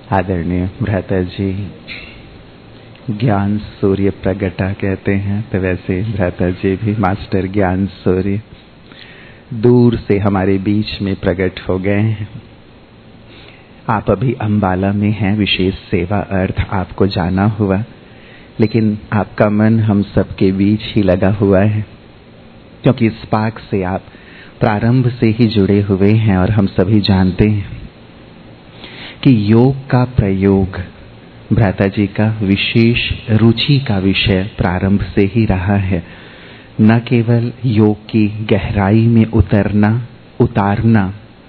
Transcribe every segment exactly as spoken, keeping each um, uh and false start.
आदरणीय भ्राता जी, ज्ञान सूर्य प्रगटा कहते हैं, तो वैसे भ्राता जी भी मास्टर ज्ञान सूर्य दूर से हमारे बीच में प्रकट हो गए हैं। आप अभी अंबाला में हैं, विशेष सेवा अर्थ आपको जाना हुआ, लेकिन आपका मन हम सबके बीच ही लगा हुआ है, क्योंकि इस पाक से आप प्रारंभ से ही जुड़े हुए हैं। और हम सभी जानते हैं कि योग का प्रयोग भ्राता जी का विशेष रुचि का विषय प्रारंभ से ही रहा है। न केवल योग की गहराई में उतरना उतारना,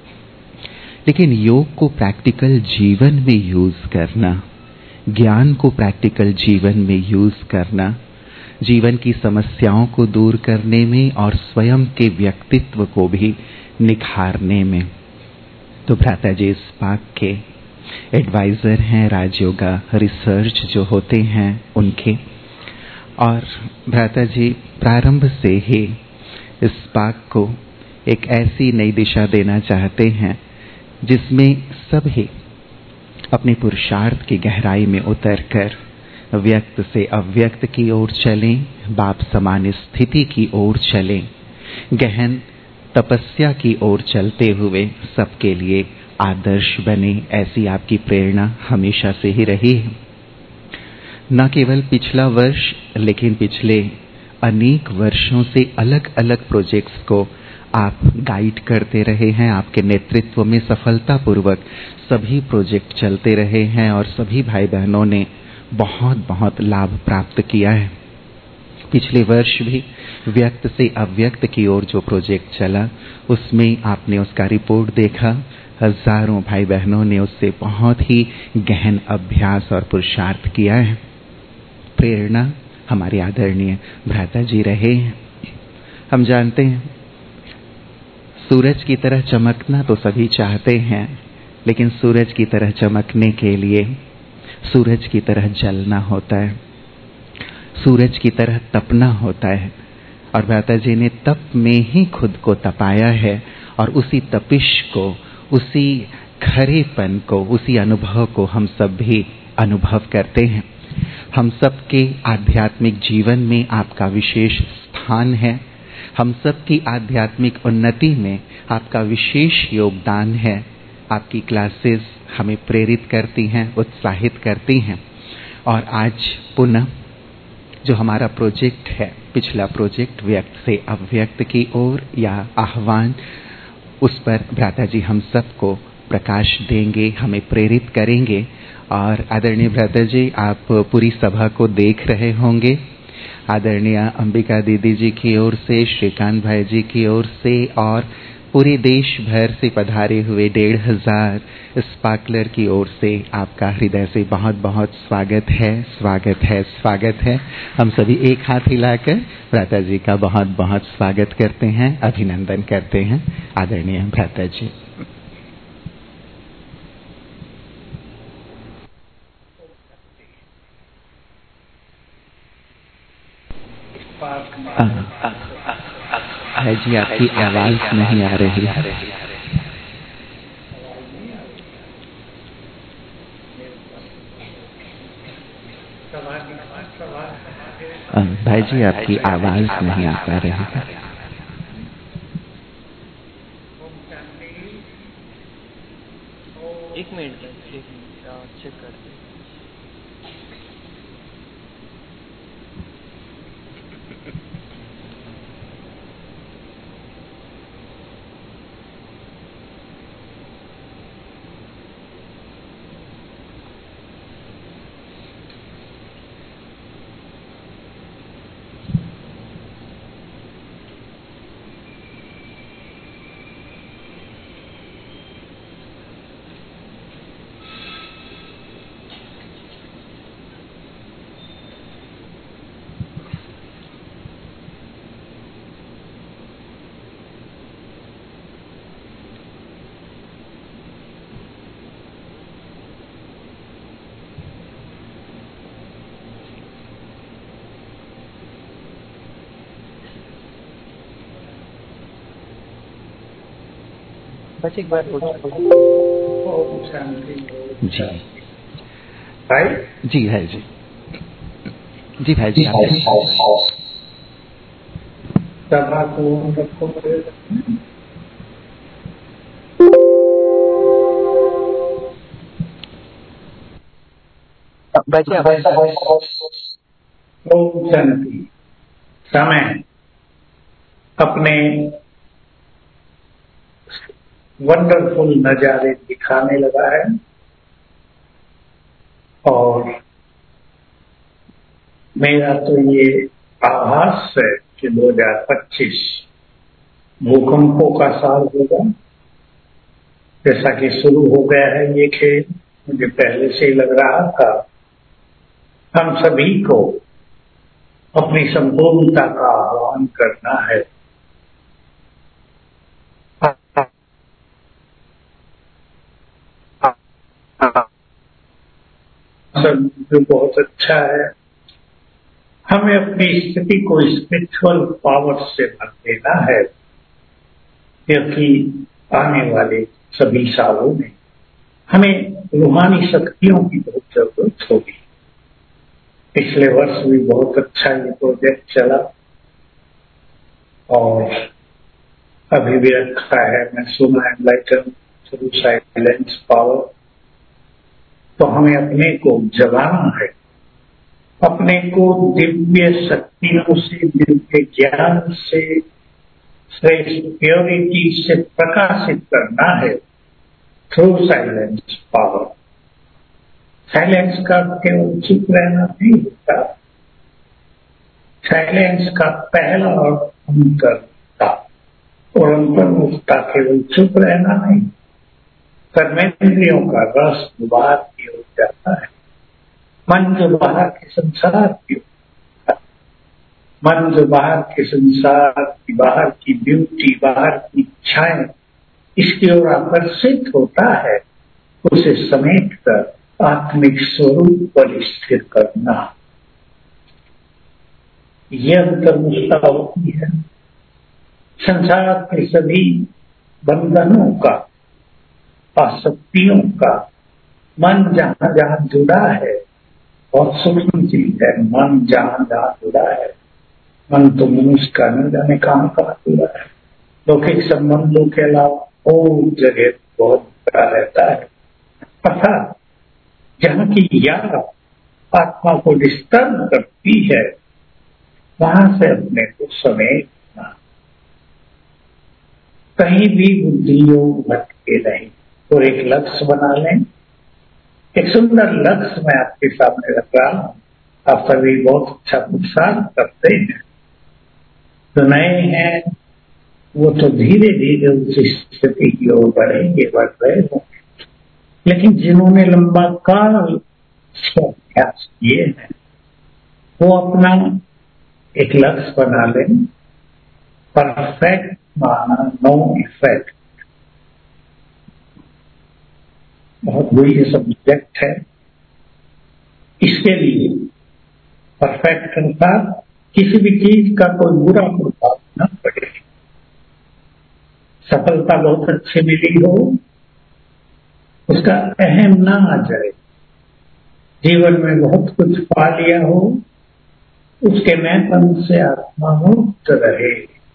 लेकिन योग को प्रैक्टिकल जीवन में यूज करना, ज्ञान को प्रैक्टिकल जीवन में यूज करना, जीवन की समस्याओं को दूर करने में और स्वयं के व्यक्तित्व को भी निखारने में। तो भ्राता जी इस पाक के एडवाइजर हैं, राजयोगा रिसर्च जो होते हैं उनके। और भ्राता जी प्रारंभ से ही इस पाक को एक ऐसी नई दिशा देना चाहते हैं जिसमें सभी अपने पुरुषार्थ की गहराई में उतरकर व्यक्त से अव्यक्त की ओर चलें, बाप समान स्थिति की ओर चलें, गहन तपस्या की ओर चलते हुए सबके लिए आदर्श बने। ऐसी आपकी प्रेरणा हमेशा से ही रही है। न केवल पिछला वर्ष, लेकिन पिछले अनेक वर्षों से अलग अलग प्रोजेक्ट्स को आप गाइड करते रहे हैं। आपके नेतृत्व में सफलतापूर्वक सभी प्रोजेक्ट चलते रहे हैं और सभी भाई बहनों ने बहुत बहुत लाभ प्राप्त किया है। पिछले वर्ष भी व्यक्त से अव्यक्त की ओर जो प्रोजेक्ट चला, उसमें आपने उसका रिपोर्ट देखा। हजारों भाई बहनों ने उससे बहुत ही गहन अभ्यास और पुरुषार्थ किया है। प्रेरणा हमारे आदरणीय भ्राता जी रहे हैं। हम जानते हैं सूरज की तरह चमकना तो सभी चाहते हैं, लेकिन सूरज की तरह चमकने के लिए सूरज की तरह जलना होता है, सूरज की तरह तपना होता है। और भ्राता जी ने तप में ही खुद को तपाया है और उसी तपिश को, उसी खरेपन को, उसी अनुभव को हम सब भी अनुभव करते हैं। हम सब के आध्यात्मिक जीवन में आपका विशेष स्थान है। हम सब की आध्यात्मिक उन्नति में आपका विशेष योगदान है। आपकी क्लासेस हमें प्रेरित करती हैं, उत्साहित करती हैं। और आज पुनः जो हमारा प्रोजेक्ट है, पिछला प्रोजेक्ट व्यक्त से अव्यक्त की ओर या आह्वान, उस पर भ्राता जी हम सबको प्रकाश देंगे, हमें प्रेरित करेंगे। और आदरणीय भ्राता जी, आप पूरी सभा को देख रहे होंगे। आदरणीय अंबिका दीदी जी की ओर से, श्रीकांत भाई जी की ओर से और पूरे देश भर से पधारे हुए डेढ़ हजार स्पार्कलर की ओर से आपका हृदय से बहुत बहुत स्वागत है, स्वागत है, स्वागत है। हम सभी एक हाथ हिलाकर भ्राता जी का बहुत बहुत स्वागत करते हैं, अभिनंदन करते हैं। आदरणीय भ्राता जी। भाई जी, आपकी आवाज नहीं आ रही है। भाई जी, आपकी आवाज नहीं आ पा रही है। एक मिनट एक मिनट चेक करते हैं। बस एक बार जी भाई जी है जी जी भाई जी आप सभा को रखो। ओम शांति। समय अपने वंडरफुल नजारे दिखाने लगा है और मेरा तो ये आभास है कि दो हज़ार पच्चीस भूकंपों का साल होगा। जैसा कि शुरू हो गया है ये खेल, मुझे पहले से ही लग रहा था। हम सभी को अपनी संपूर्णता का आह्वान करना है। सब जो बहुत अच्छा है, हमें अपनी स्थिति को स्पिरिचुअल पावर से भर देना है, क्योंकि आने वाले सभी सालों में हमें रूहानी शक्तियों की बहुत जरूरत होगी। पिछले वर्ष भी बहुत अच्छा ये प्रोजेक्ट चला और अभी भी रखा है। मैं सुना एनलाइटन थ्रू साइलेंस पावर। तो हमें अपने को जगाना है, अपने को दिव्य शक्तियों से, दिव्य ज्ञान से, श्रेष्ठ प्योरिटी से प्रकाशित करना है थ्रू साइलेंस पावर। साइलेंस का केवल चुप रहना नहीं होता, साइलेंस का पहला और अंतर्मुखता, और अंतर्मुखता केवल चुप रहना नहीं, कर्मेंद्रियों का रस बाहर की ओर जाता है। मन जो बाहर के संसार की ओर, मन जो बाहर के संसार की, बाहर की ब्यूटी, बाहर की इच्छाएं, इसकी ओर आकर्षित होता है, उसे समेट कर आत्मिक स्वरूप पर स्थिर करना, यह अंतर्मुखता होती है। संसार के सभी बंधनों का, आसक्तियों का मन जहां जहां जुड़ा है, बहुत सूक्ष्म चीज है। मन जहां जहां जुड़ा है, मन तो मनुष्य का न जाने कहां कहां जुड़ा है। लौकिक संबंधों के अलावा और जगह बहुत बड़ा रहता है। अर्थात जहाँ की याद आत्मा को डिस्टर्ब करती है, वहां से अपने को समेटना, कहीं भी बुद्धियों भटके नहीं, और एक लक्ष्य बना लें। एक सुंदर लक्ष्य मैं आपके सामने रख रहा हूं। आप सभी बहुत अच्छा पुरुषार्थ करते हैं। जो नए हैं वो तो धीरे धीरे उस स्थिति की ओर बढ़ेंगे, बढ़ रहे होंगे, लेकिन जिन्होंने लंबा काल से अभ्यास किए हैं, वो अपना एक लक्ष्य बना लें। परफेक्ट माना नो इफेक्ट, बहुत बुरी ये सब्जेक्ट है। इसके लिए परफेक्ट करता किसी भी चीज का कोई बुरा प्रभाव न पड़े, सफलता बहुत अच्छी मिली हो, उसका अहम ना आ जाए, जीवन में बहुत कुछ पा लिया हो, उसके मैंपन से आत्मा मुक्त रहे।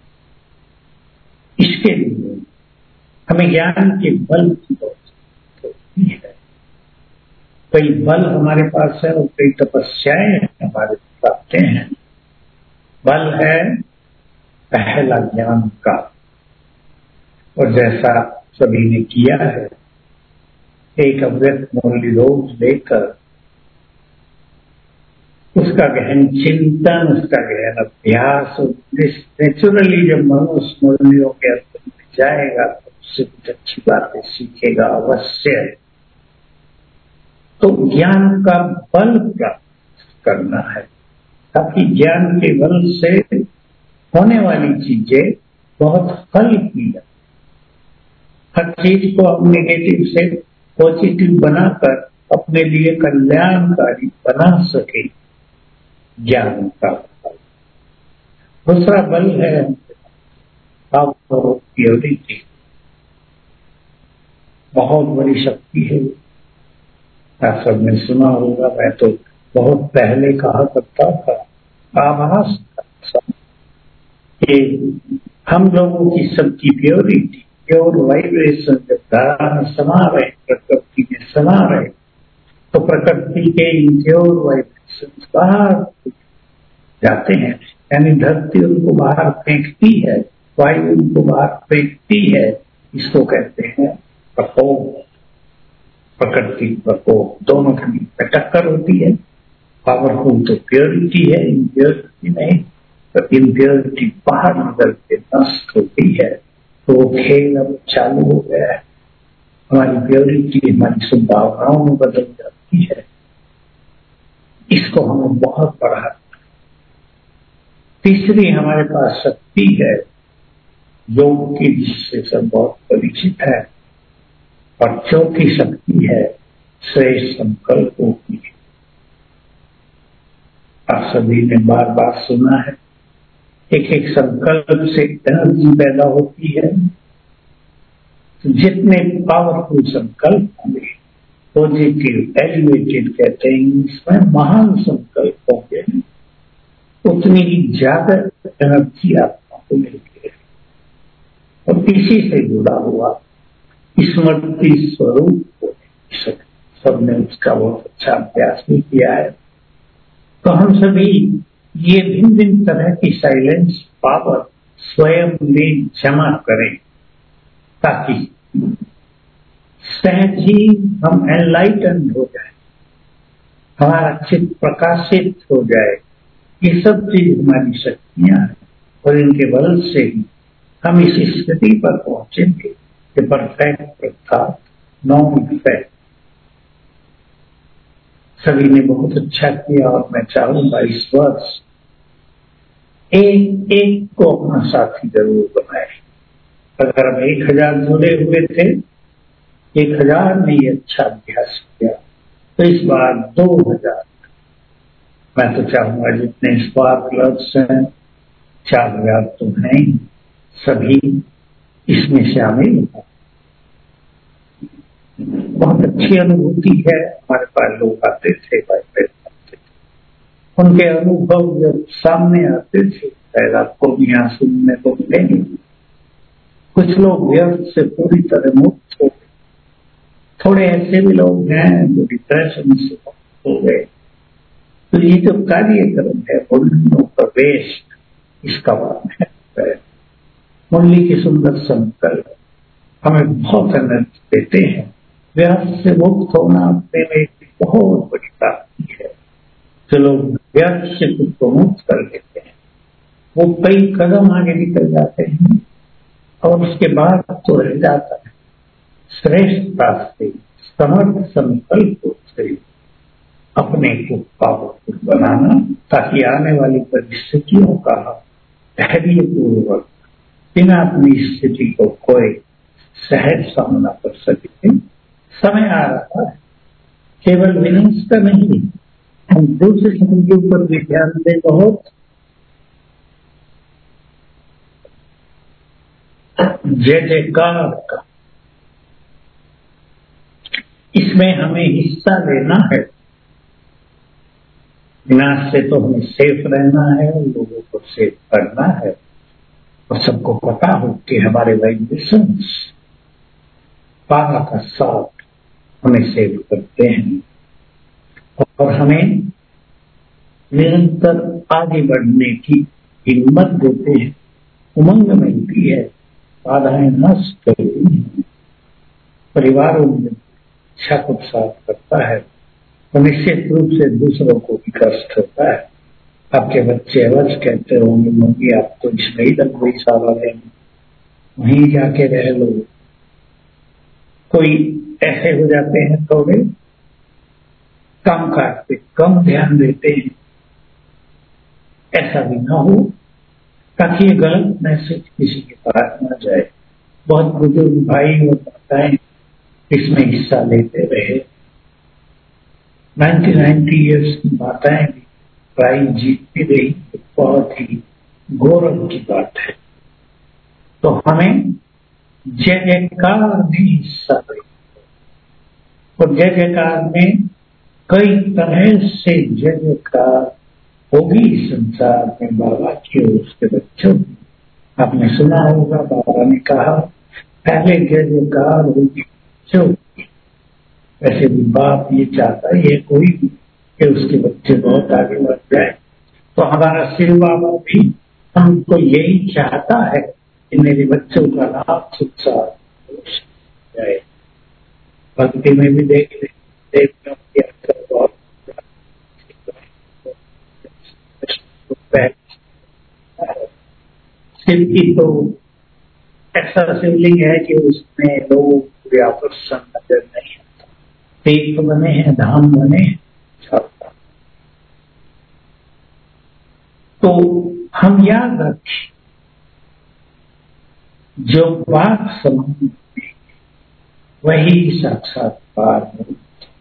इसके लिए हमें ज्ञान के बल की जरूरत होती है। कई बल हमारे पास है और कई तपस्याएं हमारे पास हैं। बल है पहला ज्ञान का, और जैसा सभी ने किया है, एक अव्यक्त मूल्य रोज लेकर उसका गहन चिंतन, उसका गहन अभ्यास, नेचुरली जब मनुष्य मूल्यों के अर्थ में जाएगा तो उससे कुछ अच्छी बातें सीखेगा अवश्य। तो ज्ञान का बल प्राप्त करना है, ताकि ज्ञान के बल से होने वाली चीजें बहुत फल की जाए। हर चीज को हम नेगेटिव से पॉजिटिव बनाकर अपने लिए कल्याणकारी बना सके, ज्ञान का बल। दूसरा बल है प्योरिटी, बहुत बड़ी शक्ति है। आप सबने सुना होगा, मैं तो बहुत पहले कहा करता था, आभास था कि हम लोगों की सबकी प्योरिटी, प्योर वाइब्रेशन जब धारा में समा रहे, प्रकृति में समा रहे, तो प्रकृति के प्योर वाइब्रेशन बाहर जाते हैं। यानी धरती उनको बाहर फेंकती है, वायु उनको बाहर फेंकती है। इसको कहते हैं प्रकोप, प्रकृति प्रकोप। दोनों की टक्कर होती है। पावरफुल तो प्योरिटी है, इम्प्योरिटी नहीं। तो इम्प्योरिटी बाहर निकल के नष्ट होती है। तो वो खेल अब चालू हो गया है। हमारी प्योरिटी हमारी संभावनाओं में बदल जाती है। इसको हमें बहुत बढ़ा। तीसरी हमारे पास शक्ति है योग की, जिससे सब बहुत परिचित है। और चौथी शक्ति है श्रेष्ठ संकल्पों की। आप सभी ने बार बार सुना है, एक एक संकल्प से एनर्जी पैदा होती है। तो जितने पावरफुल संकल्प होंगे, पॉजिटिव एलिवेटेड कहते हैं इसमें, महान संकल्प होंगे, उतनी ही ज्यादा एनर्जी आपको मिलती है। और इसी से जुड़ा हुआ स्मृति स्वरूप सबने उसका बहुत अच्छा अभ्यास भी किया है। तो हम सभी ये भिन्न भिन्न तरह की साइलेंस पावर स्वयं में जमा करें, ताकि सहज ही हम एनलाइटन हो जाए, हमारा चित्त प्रकाशित हो जाए। ये सब चीज हमारी शक्तियां हैं और इनके बल से ही हम इस स्थिति पर पहुंचेंगे कि परफेक्ट अर्थात नॉन इफेक्ट। सभी ने बहुत अच्छा किया और मैं चाहूंगा इस वर्ष एक एक को अपना साथी जरूर बनाए। अगर हम एक हजार जुड़े हुए थे, एक हजार ने ये अच्छा अभ्यास किया, तो इस बार दो हजार। मैं तो चाहूंगा जितने स्पार्क क्लब्स हैं, चार हजार तो हैं, सभी इसमें शामिल हो। बहुत अच्छी अनुभूति है। हमारे पास लोग आते थे, बैठते थे, उनके अनुभव जब सामने आते थे, शायद आपको भी यहाँ सुनने को मिलेंगे। कुछ लोग व्यर्थ से पूरी तरह मुक्त हो गए। थोड़े ऐसे भी लोग हैं जो डिप्रेशन से मुक्त हो गए। तो ये जो कार्यक्रम है मुरलियों का वेस्ट, इसका वाद है। मुरली के सुंदर संकल्प हमें बहुत एनर्जी देते हैं। व्यर्थ से मुक्त होना अपने में एक बहुत बड़ी ताकत है। जो लोग व्यर्थ से खुद को मुक्त कर लेते हैं, वो कई कदम आगे निकल जाते हैं और उसके बाद तो रह जाता है श्रेष्ठता से, समर्थ संकल्प से अपने को पावरफुल बनाना, ताकि आने वाली परिस्थितियों का धैर्यपूर्वक बिना अपनी स्थिति को खोए सहज सामना कर सके। समय आ रहा है, केवल विनाश का नहीं, हम दूसरे शब्द के ऊपर भी ध्यान दें। बहुत जय जयकार का इसमें हमें हिस्सा लेना है। विनाश से तो हमें सेफ रहना है, लोगों को सेफ करना है। और सबको पता हो कि हमारे वाइब्रेशंस पारा का साथ हमें सेव करते हैं और हमें निरंतर आगे बढ़ने की हिम्मत देते हैं, उमंग मिलती है, बाधाएं नष्ट करती हैं। परिवारों में इच्छा को साथ करता है तो निश्चित रूप से दूसरों को भी कष्ट होता है। आपके बच्चे अवश्य कहते होंगे, मम्मी आप तो इसमें ही लग गई सारा दिन, वहीं जाके रह लो। कोई ऐसे हो जाते हैं थोड़े कम काटते, कम ध्यान देते हैं। ऐसा भी ना हो, ताकि ये गलत मैसेज किसी के पास न जाए। बहुत बुजुर्ग भाई और माताएं इसमें हिस्सा लेते रहे। नाइन्टी नाइन्टी ईयर्स की माताएं भी प्राइज जीतती रही, बहुत ही गौरव की बात है। तो हमें जय जयकार में हिस्सा लें और जय जयकार में कई तरह से जय जयकार होगी संसार में बाबा की और उसके बच्चों की। आपने सुना होगा बाबा ने कहा पहले जय जयकार होगी बच्चों की। वैसे भी बाप ये चाहता है कोई भी कि उसके बच्चे बहुत आगे बढ़ जाए, तो हमारा शिव बाबा भी हमको यही चाहता है कि मेरे बच्चों का नाम सुखसार जाए। भक्ति में भी देख देवताओं की अक्सर बहुत शिव की तो ऐसा शिवलिंग है कि उसमें लोग व्यापक नजर नहीं आता। तीर्थ बने हैं, धाम बने हैं, तो हम याद रखें जो बात समान वही साक्षात्कार है।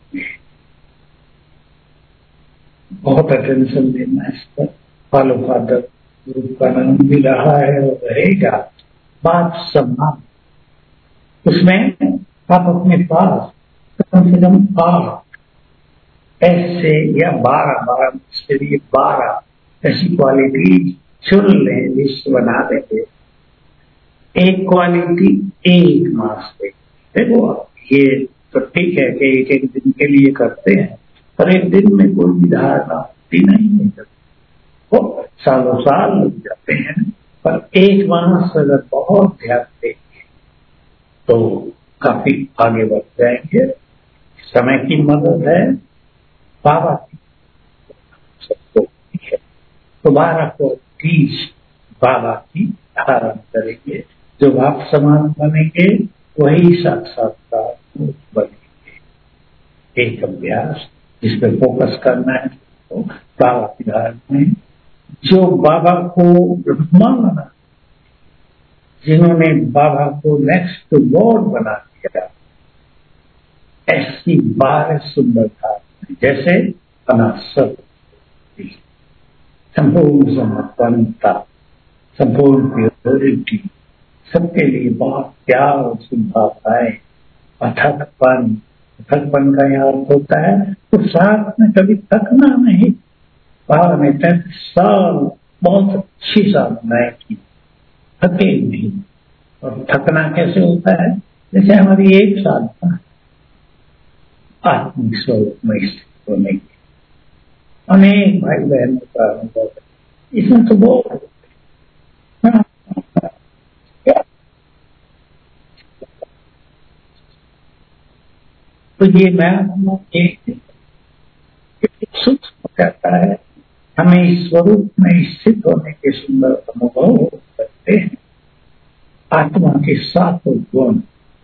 बहुत अटेंशन देना इस पर। फॉलो फादर ग्रुप का नाम भी रहा है और रहेगा बात समान। उसमें आप अपने पास कम से कम आठ ऐसे या बारह बारह के लिए बारह ऐसी क्वालिटी चुन लें, लिस्ट बना देंगे। एक क्वालिटी एक मास पे देखो, ये तो ठीक है कि एक एक दिन के लिए करते हैं, पर एक दिन में कोई भी धारणा होती नहीं है, तो सालों साल लग जाते हैं। पर एक मास अगर बहुत ध्यान देंगे तो काफी आगे बढ़ जाएंगे। समय की मदद है, बाबा की सबको है, तो बारह को तीस बाबा की धारण करेंगे। जो बाप समान बनेंगे वही साक्षात्कार बनेंगे। एक अभ्यास जिस पर फोकस करना है तो बाबा की धारण में जो बाबा को ब्रह्मा बना, जिन्होंने बाबा को नेक्स्ट टू गॉड बना दिया, ऐसी बारह सुंदरता जैसे अनासर, संपूर्ण समर्पणता, संपूर्ण प्योरिटी, सबके लिए बहुत प्यार और शुभभावनाएं, अथकपन। अथकपन का यह अर्थ होता है तो साथ में कभी थकना नहीं। बाबा ने तैंतीस साल बहुत अच्छी साधनाएं की, थके नहीं। और थकना कैसे होता है? जैसे हमारी एक साधना आत्मिक स्वरूप में स्थित होने की, अनेक भाई बहनों का अनुभव है, इसमें तो बहुत तो ये मैं एक सुख कहता है, हमें इस स्वरूप में स्थित होने के सुंदर अनुभव करते हैं। आत्मा के सातों गुण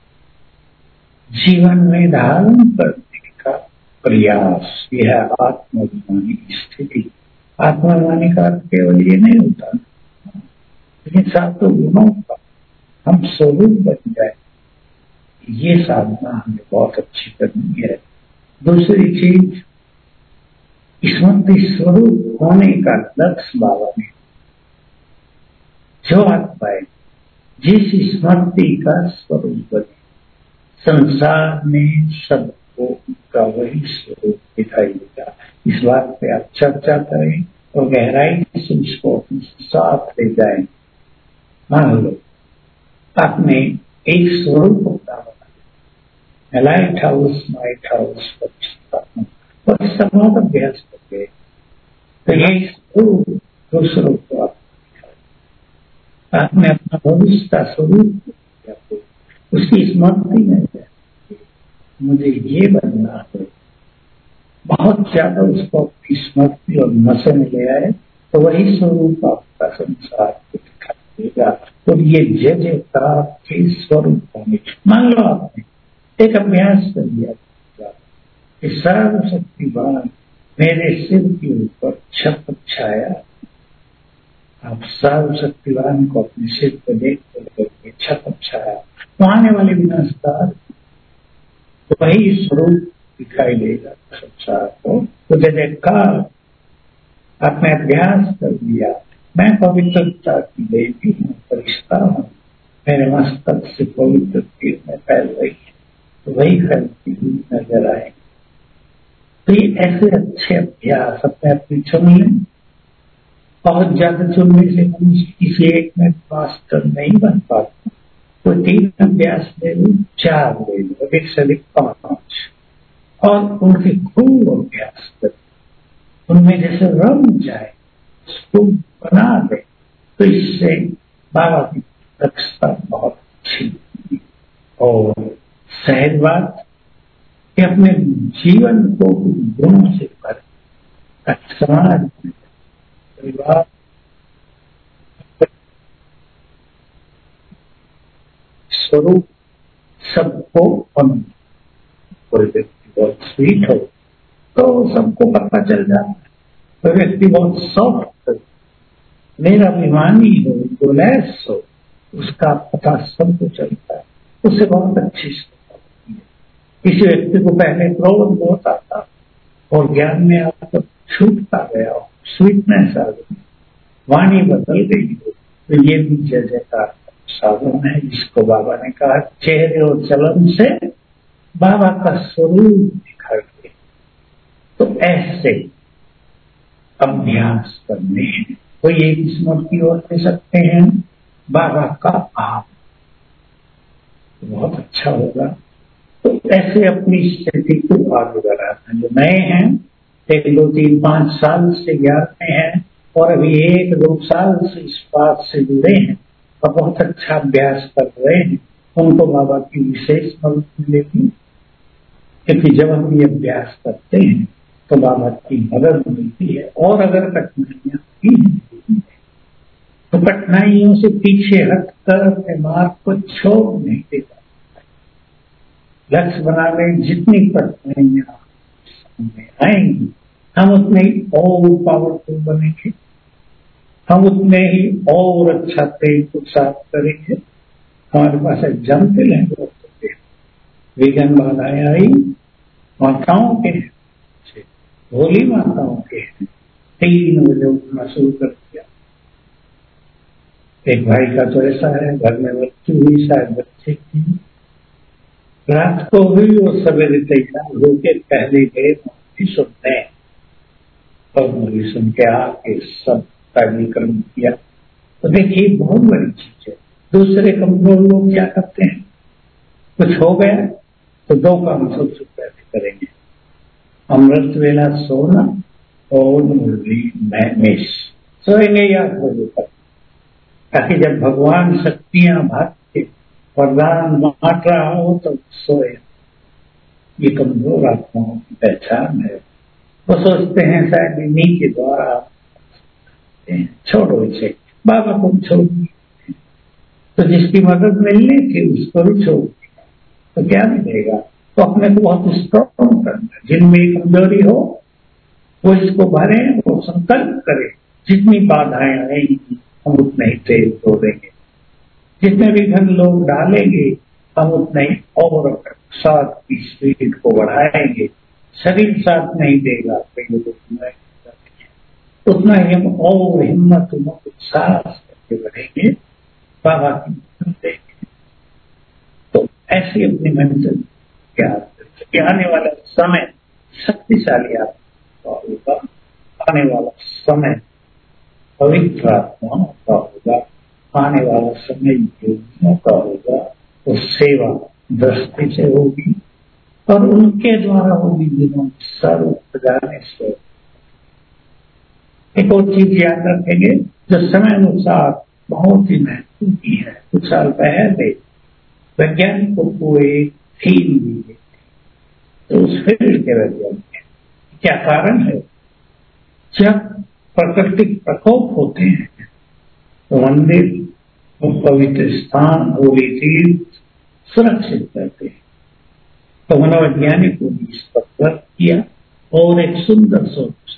जीवन में धारण करने का प्रयास, यह है आत्माभिमानी स्थिति। आत्माभिमानी का अर्थ केवल ये नहीं होता, लेकिन सातों गुणों का हम स्वरूप बन जाए, ये साधना हमें बहुत अच्छी करनी है। दूसरी चीज, स्मृति स्वरूप होने का लक्ष्य बाबा ने, जो आत्माएं जिस स्मृति का स्वरूप बने, संसार में सबको उनका वही स्वरूप दिखाई देगा। इस बात पे आप चर्चा करें और गहराई से इसको साथ ले जाएं। मान लो आपने एक स्वरूप होता है, लाइट हाउस, लाइट हाउस और सब बहुत अभ्यास करते, तो ये स्वरूप दूसरों को आप आपने अपना भविष्य का स्वरूप उसकी स्मृति में मुझे ये बनना है, बहुत ज्यादा उसको अपनी स्मृति और नशे में ले आए, तो वही स्वरूप आपका संसार को दिखाई देगा। और ये जय जयकार के स्वरूप होंगे। मान लो आपने एक अभ्यास कर लिया कि सर्वशक्तिवान मेरे सिर के ऊपर छत्र छाया, आप सर्वशक्तिवान को अपने सिर पर देख करके छत्र छाया, तो आने वाले विनाशकाल तो वही स्वरूप दिखाई देगा संसार को। तो जय जयकार आपने अभ्यास कर लिया, मैं पवित्रता की देवी हूँ, फरिश्ता हूँ, मेरे मस्तक से पवित्र तीर में फैल रही है, तो वही फैलती हुई नजर आएगी। तो ये ऐसे अच्छे अभ्यास अपने अपने चुन लें। बहुत ज्यादा चुनने से मनुष्य किसी एक में मास्टर नहीं बन पाता। तो तीन अभ्यास ले लो, चार ले लो, अधिक से अधिक पांच, और उनके खूब अभ्यास करें। उनमें जैसे रम जाए उसको बना दे, तो इससे बाबा की दक्षता बहुत अच्छी। और सहज बात कि अपने जीवन को गुणों से भर, समाज में, परिवार, स्वरूप सबको अनु। कोई व्यक्ति बहुत स्वीट हो तो सबको पता चल जाता है, कोई व्यक्ति बहुत सॉफ्ट हो, मेरा अभिमानी हो, गोलैस हो, उसका पता सबको चलता है, उससे बहुत अच्छी सोच होती है। किसी व्यक्ति को पहले क्रोध बहुत आता और ज्ञान में आपको छूटता गया हो, स्वीटनेस आ गई, वाणी बदल गई हो, तो ये भी जय जयकार साधन है, जिसको बाबा ने कहा चेहरे और चलन से बाबा का स्वरूप दिखाई दे। तो ऐसे अभ्यास करने हैं। तो ये स्मृति और दे सकते हैं बाबा का आप, बहुत अच्छा होगा। तो ऐसे अपनी स्थिति को आगे बढ़ाना। जो नए हैं, एक दो तीन पांच साल से ज्ञान में हैं और अभी एक दो साल से इस बात से जुड़े हैं और बहुत अच्छा अभ्यास कर रहे हैं, उनको बाबा की विशेष मदद मिलेगी। क्योंकि जब हम ये अभ्यास करते हैं तो बाबा की मदद मिलती है। और अगर कठिनाइयां भी हैं तो कठिनाइयों से पीछे हटकर अपने मार्ग को छोड़ नहीं देता। लक्ष्य बना लें, जितनी कठिनाइयां सामने आएंगी हम उतने ही और पावरफुल बनेंगे, हम उतने ही और अच्छा तेज उत्साह करेंगे। हमारे पास एग्जाम्पल है, विघन बाधाएं आई माताओं के, भोली माताओं के, तीन बजे उठना शुरू कर दिया। एक भाई का तो ऐसा है, घर में मृत्यु हुई, शायद बच्चे की, रात को हुई और सवेरे तैयार होके पहले गए सुनते और मुझे सुन के आके सब कार्यक्रम किया। तो देखिए बहुत बड़ी चीज है। दूसरे कमजोर लोग क्या करते हैं, कुछ हो गया तो दो काम सबसे पहले करेंगे, अमृत वेला सोना और मुरली मैश सोएंगे याद बजे तक, ताकि जब भगवान शक्तियां भाग के वरदान बांट रहा हो तो सोए। ये कमजोर आत्माओं की पहचान है। वो सोचते हैं शायद इन्हीं के द्वारा, छोड़ो इसे, बाबा को छोड़ दिया तो जिसकी मदद मिलने थी उसको भी छोड़ दिया तो क्या मिलेगा। तो अपने को बहुत स्ट्रॉन्ग करना, जिनमें कमजोरी हो वो इसको भरे, वो संकल्प करे, जितनी बाधाएं आएंगी हम उतने ही तेज दौड़ेंगे, जितने भी घन लोग डालेंगे हम उतने ही और साथ की स्पीड को बढ़ाएंगे। शरीर साथ नहीं देगा उतना ही हम और हिम्मत उत्साह करके बढ़ेंगे, बाबा की मदद देंगे। तो ऐसी अपनी मेंटल क्या आने वाला समय शक्तिशाली आत्मा का होगा, आने वाला समय पवित्र आत्माओं का होगा, आने वाला समय योगियों का होगा। तो सेवा दृष्टि से होगी और उनके द्वारा होगी जिन्होंने सर्व जाने से। एक और चीज याद रखेंगे जो समय अनुसार बहुत ही महत्वपूर्ण की है। कुछ साल पहले वैज्ञानिकों को एक थीम दी गई, तो उस फील्ड के वैज्ञानिक क्या कारण है, जब प्राकृतिक प्रकोप होते हैं तो मंदिर और पवित्र स्थान होली तीर्थ सुरक्षित करते हैं। तो मनोवैज्ञानिकों ने इस पर वर्क किया और एक सुंदर सोच,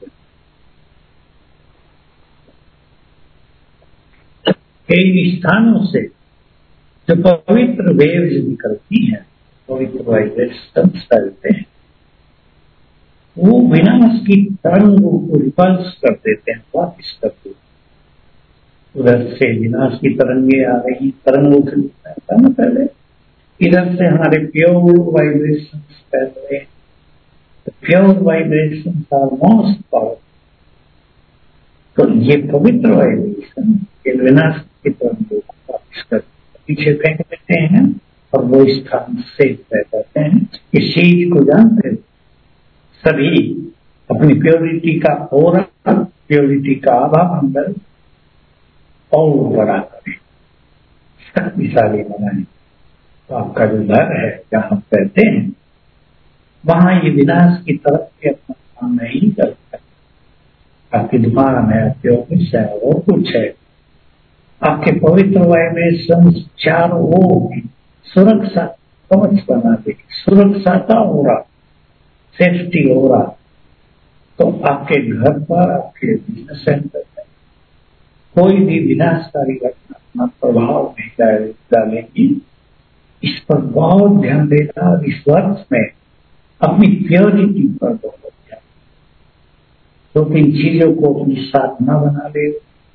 कई स्थानों से जो पवित्र वेव्स निकलती हैं, पवित्र वाइब्रेशंस फैलते हैं, वो विनाश की तरंगों को रिपल्स कर देते हैं, वापिस कर देते हैं। उधर से विनाश की तरंगे आ रही, तरंगों से फैलता ना पहले, इधर से हमारे प्योर वाइब्रेशंस फैल रहे हैं, pure vibration are most powerful. तो ये पवित्र वाइब्रेशन के विनाश की तरफ वापस कर पीछे फेंक देते हैं और वो स्थान से रह जाते हैं। इस चीज को जानते हैं सभी अपनी प्योरिटी का और प्योरिटी का आभाव अंदर और बड़ा करें, शक्तिशाली बनाए। तो आपका जो घर है जहाँ रहते हैं वहां ये विनाश की तरफ से अपना काम नहीं करता। आपकी दुकान है, आपके ऑफिस है, और कुछ है, आपके पवित्र वाइब्रेशन चारों ओर सुरक्षा कवच बना देगी, सुरक्षा का हो रहा, सेफ्टी हो रहा। तो आपके घर पर, आपके बिजनेस सेंटर में कोई भी विनाशकारी घटना अपना प्रभाव नहीं डालेगी। इस पर बहुत ध्यान देना और इस वर्ष में अपनी प्योरिटी पर बहुत ध्यान, दो तीन चीजों को अपनी साधना बना ले।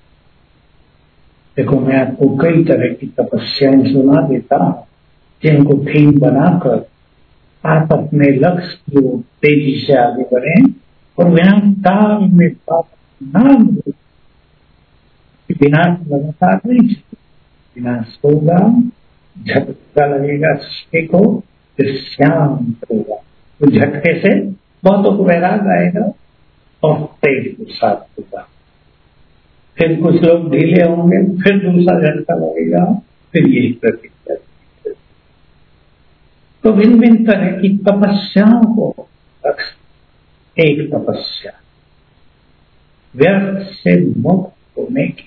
देखो, मैं आपको कई तरह की तपस्याएं सुना देता हूं जिनको थीम बनाकर आप अपने लक्ष्य की ओर तेजी से आगे बढ़ें और विनाश काल में नाम विनाश लगातार नहीं, विनाश होगा, झटका लगेगा सृष्टि को, फिर शांत होगा। तो झटके से बहुतों को वैराग आएगा और तेज को साथ होगा। फिर कुछ लोग ढीले होंगे, फिर दूसरा झटका लगेगा, फिर यही प्रतिक्रिया। तो भिन्न भिन्न तरह की तपस्याओं को एक तपस्या व्यर्थ से मुक्त होने की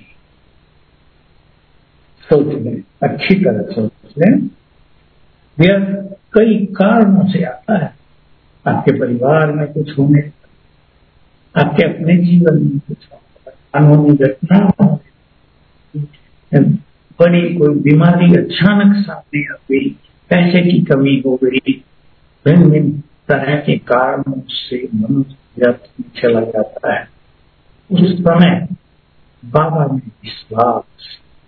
सोच लें, अच्छी तरह सोच लें। व्यर्थ कई कारणों से आता है। आपके परिवार में कुछ होने, आपके अपने जीवन में कुछ अनहोनी घटना हो, बड़ी कोई बीमारी अचानक सामने आ गई, पैसे की कमी हो गई, भिन्न भिन्न तरह के कारणों से मनुष्य व्यर्थ में चला जाता है। उस समय बाबा में विश्वास,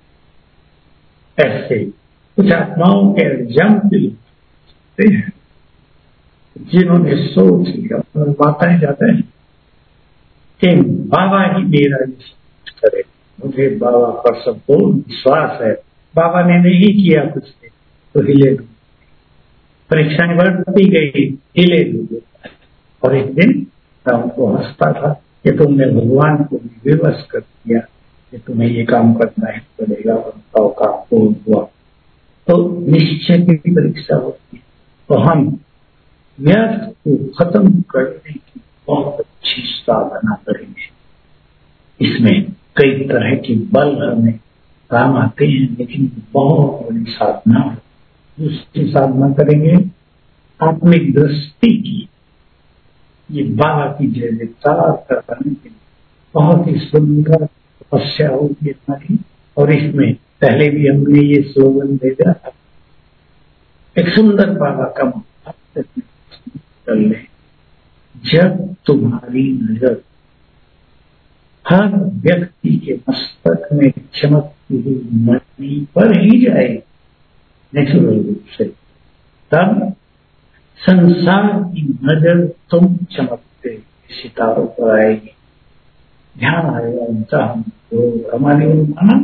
ऐसे कुछ आत्माओं के एग्जाम्पल हैं जिन्होंने सोच लिया और बातें जाते हैं कि बाबा ही मेरा विश्वास करे, मुझे बाबा पर संपूर्ण विश्वास है। बाबा ने नहीं किया कुछ नहीं तो हिले दूँ, परीक्षाएं बढ़ती गई, हिले दूँ। और एक दिन मैं उनको हंसता था कि तुमने भगवान को विवश कर दिया कि तुम्हें ये काम करना है पड़ेगा, उनका काम पूर्ण हुआ। तो निश्चय की परीक्षा होती है। तो हम व्यर्थ को खत्म करने की बहुत अच्छी साधना करेंगे। इसमें कई तरह के बल हमें काम आते हैं, लेकिन बहुत बड़ी साधना है। दूसरी साधना करेंगे आत्मिक दृष्टि की। ये बाबा की जय जयकार करने के लिए बहुत ही सुंदर तपस्या होगी हमारी। और इसमें पहले भी हमने ये स्लोगन भेजा था, एक सुंदर बाबा का मुहावरा कर ले, जब तुम्हारी नजर हर व्यक्ति के मस्तक में चमकती हुई मणि पर ही जाए नेचुरल रूप से, तब संसार की नजर तुम चमकते सितारों पर आएगी। ध्यान आएगा उनका, हम तो हमारे माना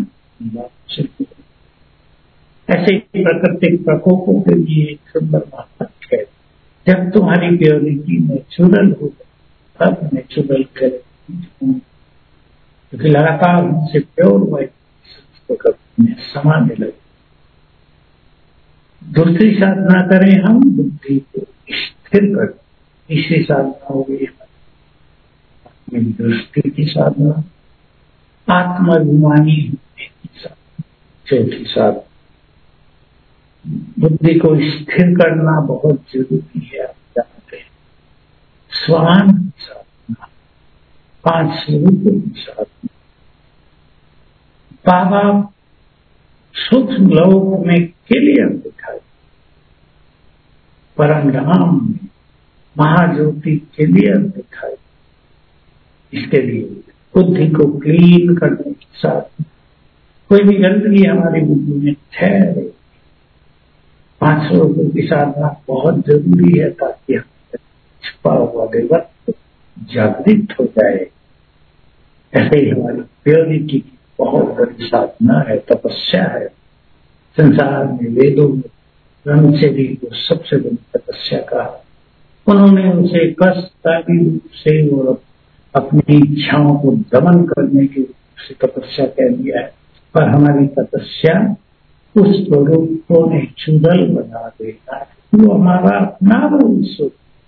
ऐसे प्राकृतिक प्रकोपों के लिए एक सुंदर वाक्य है, जब तुम्हारी प्योरिटी नेचुरल हो तब नेचुरल करेगी, क्योंकि लगातार उनसे प्योर वाइब्रेशन में समाने लगे। दूसरी साधना करें हम बुद्धि को स्थिर कर। तीसरी साधना हो गई अपनी दृष्टि की साधना, आत्माभिमानी होने की साधना। चौथी साधना बुद्धि को स्थिर करना बहुत जरूरी है, आप जानते हैं। स्वान की साधना, पांच स्वरूपों की साधना। बाबा सूक्ष्म लोक में क्लियर दिखाई, परमधाम में महाज्योति क्लियर दिखाई। इसके लिए बुद्धि को क्लीन करने के साथ कोई भी गंदगी हमारी बुद्धि में ठहरे, पांच स्वरूपों की साधना बहुत जरूरी है ताकि हम छुपा हुआ देवत्व जागृत हो जाए। ऐसे ही हमारी प्योरिटी की बहुत बड़ी साधना है, तपस्या है। संसार में वेदों में ब्रह्म से भी वो सबसे बड़ी तपस्या का, उन्होंने उसे कष्टदायी रूप से और अपनी इच्छाओं को दमन करने के रूप से तपस्या कह दिया है। पर हमारी तपस्या उस स्वरूप को चुड़ल बना देता है, वो हमारा अपना रूप।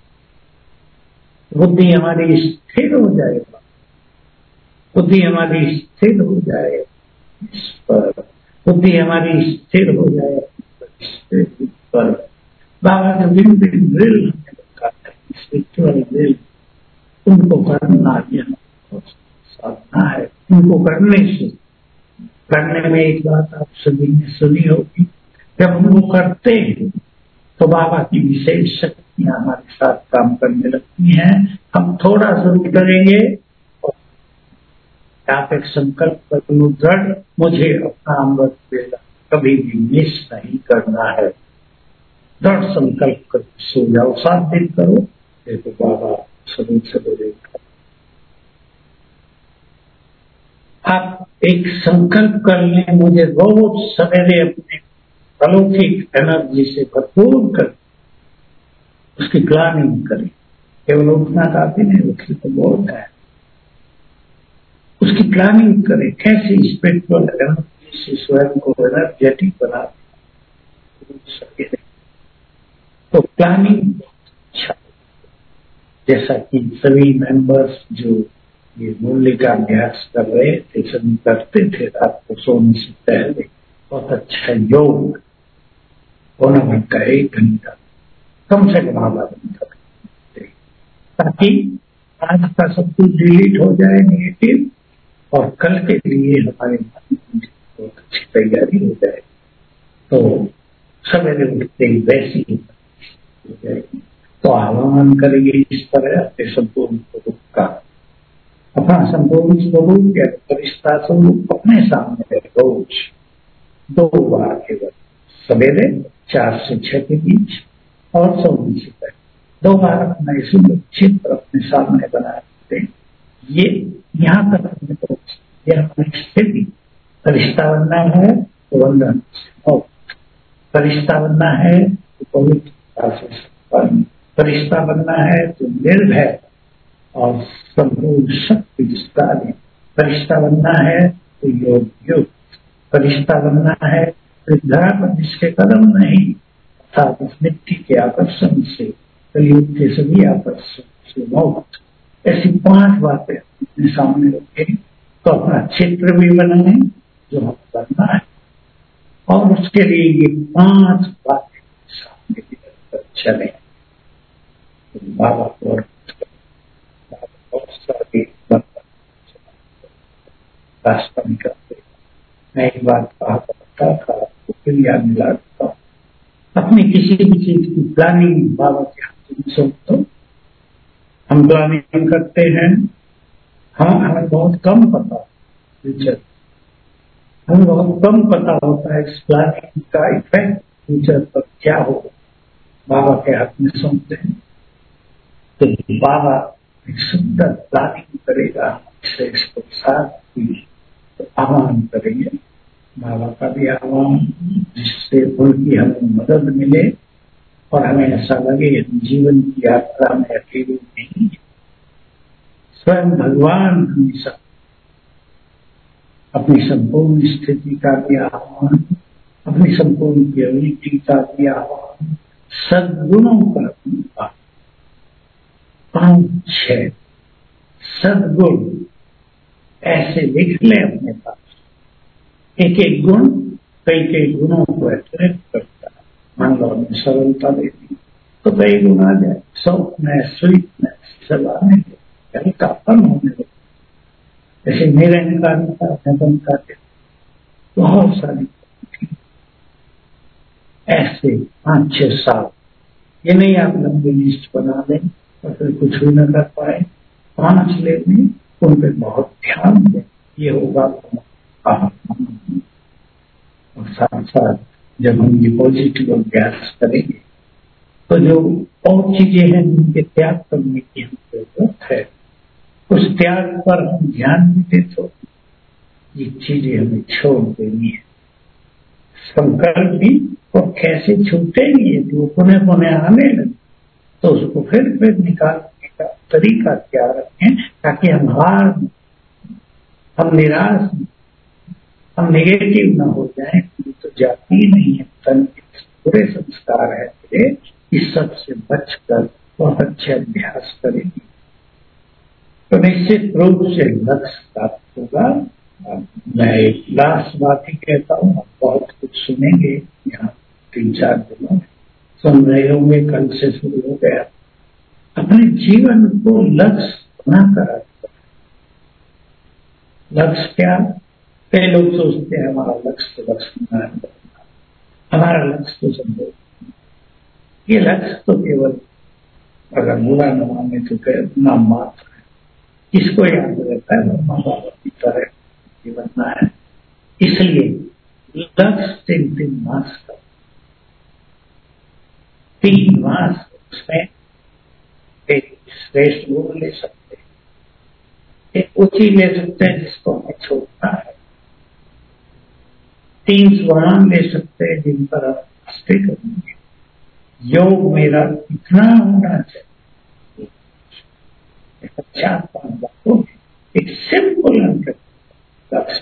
बुद्धि हमारी स्थिर हो जाएगा, बुद्धि हमारी स्थिर हो जाए इस पर, बुद्धि हमारी स्थिर हो जाए पर। बाबा जो दिन दिन ड्रिल हमें बताते हैं, स्पिरिचुअल ड्रिल, उनको करना यह साधना है। उनको करने से, करने में एक बात आप सभी ने सुनी होगी, जब हम वो करते हैं तो बाबा की विशेष शक्तियां हमारे साथ काम करने लगती हैं। हम थोड़ा जरूर करेंगे और आप एक संकल्प कर लो दृढ़, मुझे अपना अमृत वेला कभी भी मिस नहीं करना है। दृढ़ संकल्प कर सो जाओ, सात दिन करो, देखो बाबा सभी से बोलेगा। आप एक संकल्प कर लें, मुझे रोज सवेरे अपने अलौकिक एनर्जी से भरपूर कर, उसकी प्लानिंग करें। केवल उठना काफी नहीं, उसकी तो बहुत है, उसकी प्लानिंग करें। कैसी स्पिरिचुअल एनर्जी से स्वयं को एनर्जेटिक बना सके, तो प्लानिंग अच्छा। जैसा कि सभी मेंबर्स जो ये मूल्य का अभ्यास कर रहे थे, सभी करते थे रात को सोने से पहले, बहुत अच्छा योग पौना घंटा, एक घंटा, कम से कम आधा घंटा, ताकि आज का सब कुछ डिलीट हो जाए नेगेटिव, और कल के लिए हमारे मन की बहुत अच्छी तैयारी हो जाए। तो सवेरे उठते ही वैसी ही हो जाएगी। तो आह्वान करेंगे इस तरह अपने संपूर्ण स्वरूप का, अपना संपूर्ण स्वरूप या परिष्ठा स्वरूप अपने सामने रोज दो बार केवल, सवेरे चार से छह के बीच और सोने से पहले दो बार अपना सुंदर चित्र अपने सामने बना देते हैं। ये यहाँ तक हमने तो यह हमारी स्थिति, परिष्ठा बनना है तो वंदन से, परिष्ठा बनना है तो पवित्रता से संपन्न, परिष्ठा बनना है तो निर्भय और संपूर्ण शक्ति विस्तार, परिष्ठा बनना है तो योग युक्त, परिष्ठा बनना है तो धरा पर जिसके कदम नहीं, अर्थात उस मिट्टी के आकर्षण से, कलयुग के सभी आकर्षण से मुक्त। ऐसी पांच बातें अपने सामने रखें तो अपना चित्र भी बनाए जो हम करना है, और उसके लिए ये पांच बातें सामने भी रखकर चले। तो बाबा को बहुत सारी रास्ता निकालते। मैं एक बात कहा करता था, आपको फिर याद मिला देता हूँ। अपनी किसी भी चीज की प्लानिंग बाबा के हाथ में सौंप दो। हम प्लानिंग करते हैं, हाँ हमें बहुत कम पता फ्यूचर, हमें बहुत कम पता होता है इस प्लानिंग का इफेक्ट फ्यूचर पर क्या होगा। बाबा के हाथ में सौंपते हैं तो बाबा एक सुंदर प्लानिंग करेगा, इससे इसको साथ भी तो आह्वान करेंगे। बाबा का भी आह्वान, जिससे उनकी हमें मदद मिले और हमें ऐसा लगे हम जीवन की यात्रा में अकेले नहीं, स्वयं भगवान हमेशा अपनी संपूर्ण स्थिति का भी आह्वान, अपनी संपूर्ण प्योरिटी का भी आह्वान, सद्गुणों का भी आह्वान। पांच छह सद्गुण ऐसे लिख ले अपने पास। एक एक गुण कई कई गुणों को अट्रैक्ट करता है। मान लो हमें सरलता देती तो कई गुण आ जाए, सॉफ्टनेस, स्वीटनेस सब आने लगे, हल्कापन होने लगे, जैसे निरंकारिता निरंकार के बहुत सारी ऐसे पांच छह साल। ये नहीं आप लंबी लिस्ट बना दें और फिर कुछ भी न कर पाए, पांच लेने उन पर बहुत ध्यान दें, ये होगा। और साथ साथ जब हम ये पॉजिटिव अभ्यास करेंगे तो जो बहुत चीजें हैं जिनके त्याग करने की हम जरूरत है। उस त्याग पर हम ध्यान दें तो ये चीजें हमें छोड़ देनी है। संकल्प भी और कैसे छूटेंगे, जो पुनः पुनः आने लगे तो उसको फिर फिर निकालने का तरीका क्या रखें ताकि हम हार, हम निराश, हम नेगेटिव ना हो जाए। तो जाती ही नहीं है, तन पूरे संस्कार है मेरे, इस सब से बचकर बहुत अच्छे अभ्यास करेंगे तो निश्चित रूप से लक्ष्य प्राप्त होगा। मैं एक लास्ट बात ही कहता हूँ, आप बहुत कुछ सुनेंगे यहाँ तीन चार दिनों में, सुन रहे होंगे, कल से शुरू हो गया। अपने जीवन को लक्ष्य बना कर, लक्ष्य क्या? कई लोग सोचते हैं हमारा लक्ष्य तो लक्ष्य नारायण बनना, हमारा लक्ष्य तो संभव, ये लक्ष्य तो केवल अगर बुरा न माने तो नाम मात्र है। इसको याद रहता है माँ बाबा की तरह बनना है, इसलिए लक्ष्य तीन तीन मास का, तीन मास उसमें एक श्रेष्ठ गुण ले सकते हैं, एक ऊंची ले सकते हैं जिसको हमें छोड़ना है, तीन स्वर्ण ले सकते हैं जिन पर आप हस्ते करेंगे। योग मेरा इतना होना चाहिए, चार पांच बातों में एक सिंपल अंतर लक्ष्य,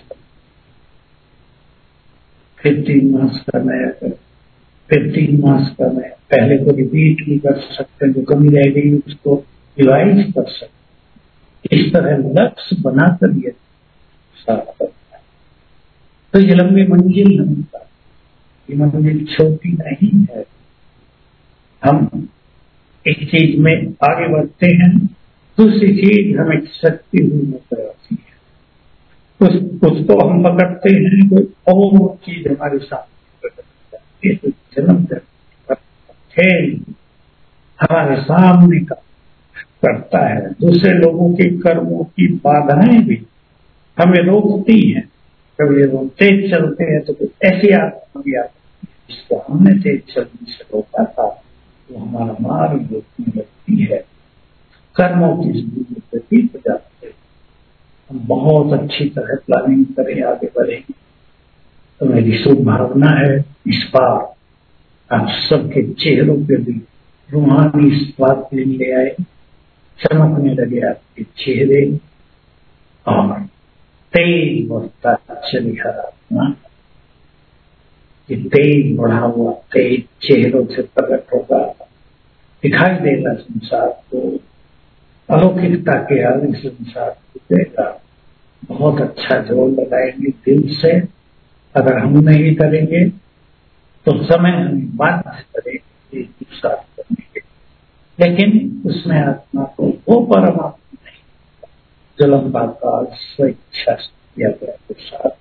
फिर तीन मास का नया कर, फिर तीन मास का नया, पहले को रिपीट भी कर सकते हैं, जो कमी रह गई उसको रिवाइज कर सकते। इस तरह लक्ष्य बनाकर ये साफ करता है तो ये लंबी मंजिल नहीं था, ये मंजिल छोटी नहीं है। हम एक चीज में आगे बढ़ते हैं, दूसरी चीज हमें शक्ति हुई नजर आती है, उस उसको हम पकड़ते हैं, कोई और चीज हमारे सामने प्रकट जाती है, तो जन्म खेल हमारे सामने का करता है। दूसरे लोगों के कर्मों की बाधाएं भी हमें रोकती हैं। कभी हम तेज चलते हैं तो कुछ ऐसी आत्मा भी आती है जिसको हमने तेज चलने से रोका था, तो हमारा मार्ग रोकने लगती है, कर्मों की गति हो जाती है। हम बहुत अच्छी तरह प्लानिंग करें, आगे बढ़ेंगे। तो मेरी शुभ भावना है इस बार आप सबके चेहरों पे भी रूहानी स्वाद ले आए, चमकने लगे आपके चेहरे, और तेज बढ़ता चली हर आत्मा, ये तेज बढ़ा हुआ तेज चेहरों से प्रकट होगा, दिखाई देगा संसार को, अलौकिकता के आगे संसार को देगा। बहुत अच्छा जोर लगाएंगे दिल से, अगर हम नहीं करेंगे तो समय हमें बाध्य करेगी दूसरा करने के, लेकिन उसमें आत्मा को वो परमात्मा नहीं, जलम्बा का स्वेच्छा किया गया प्रसाद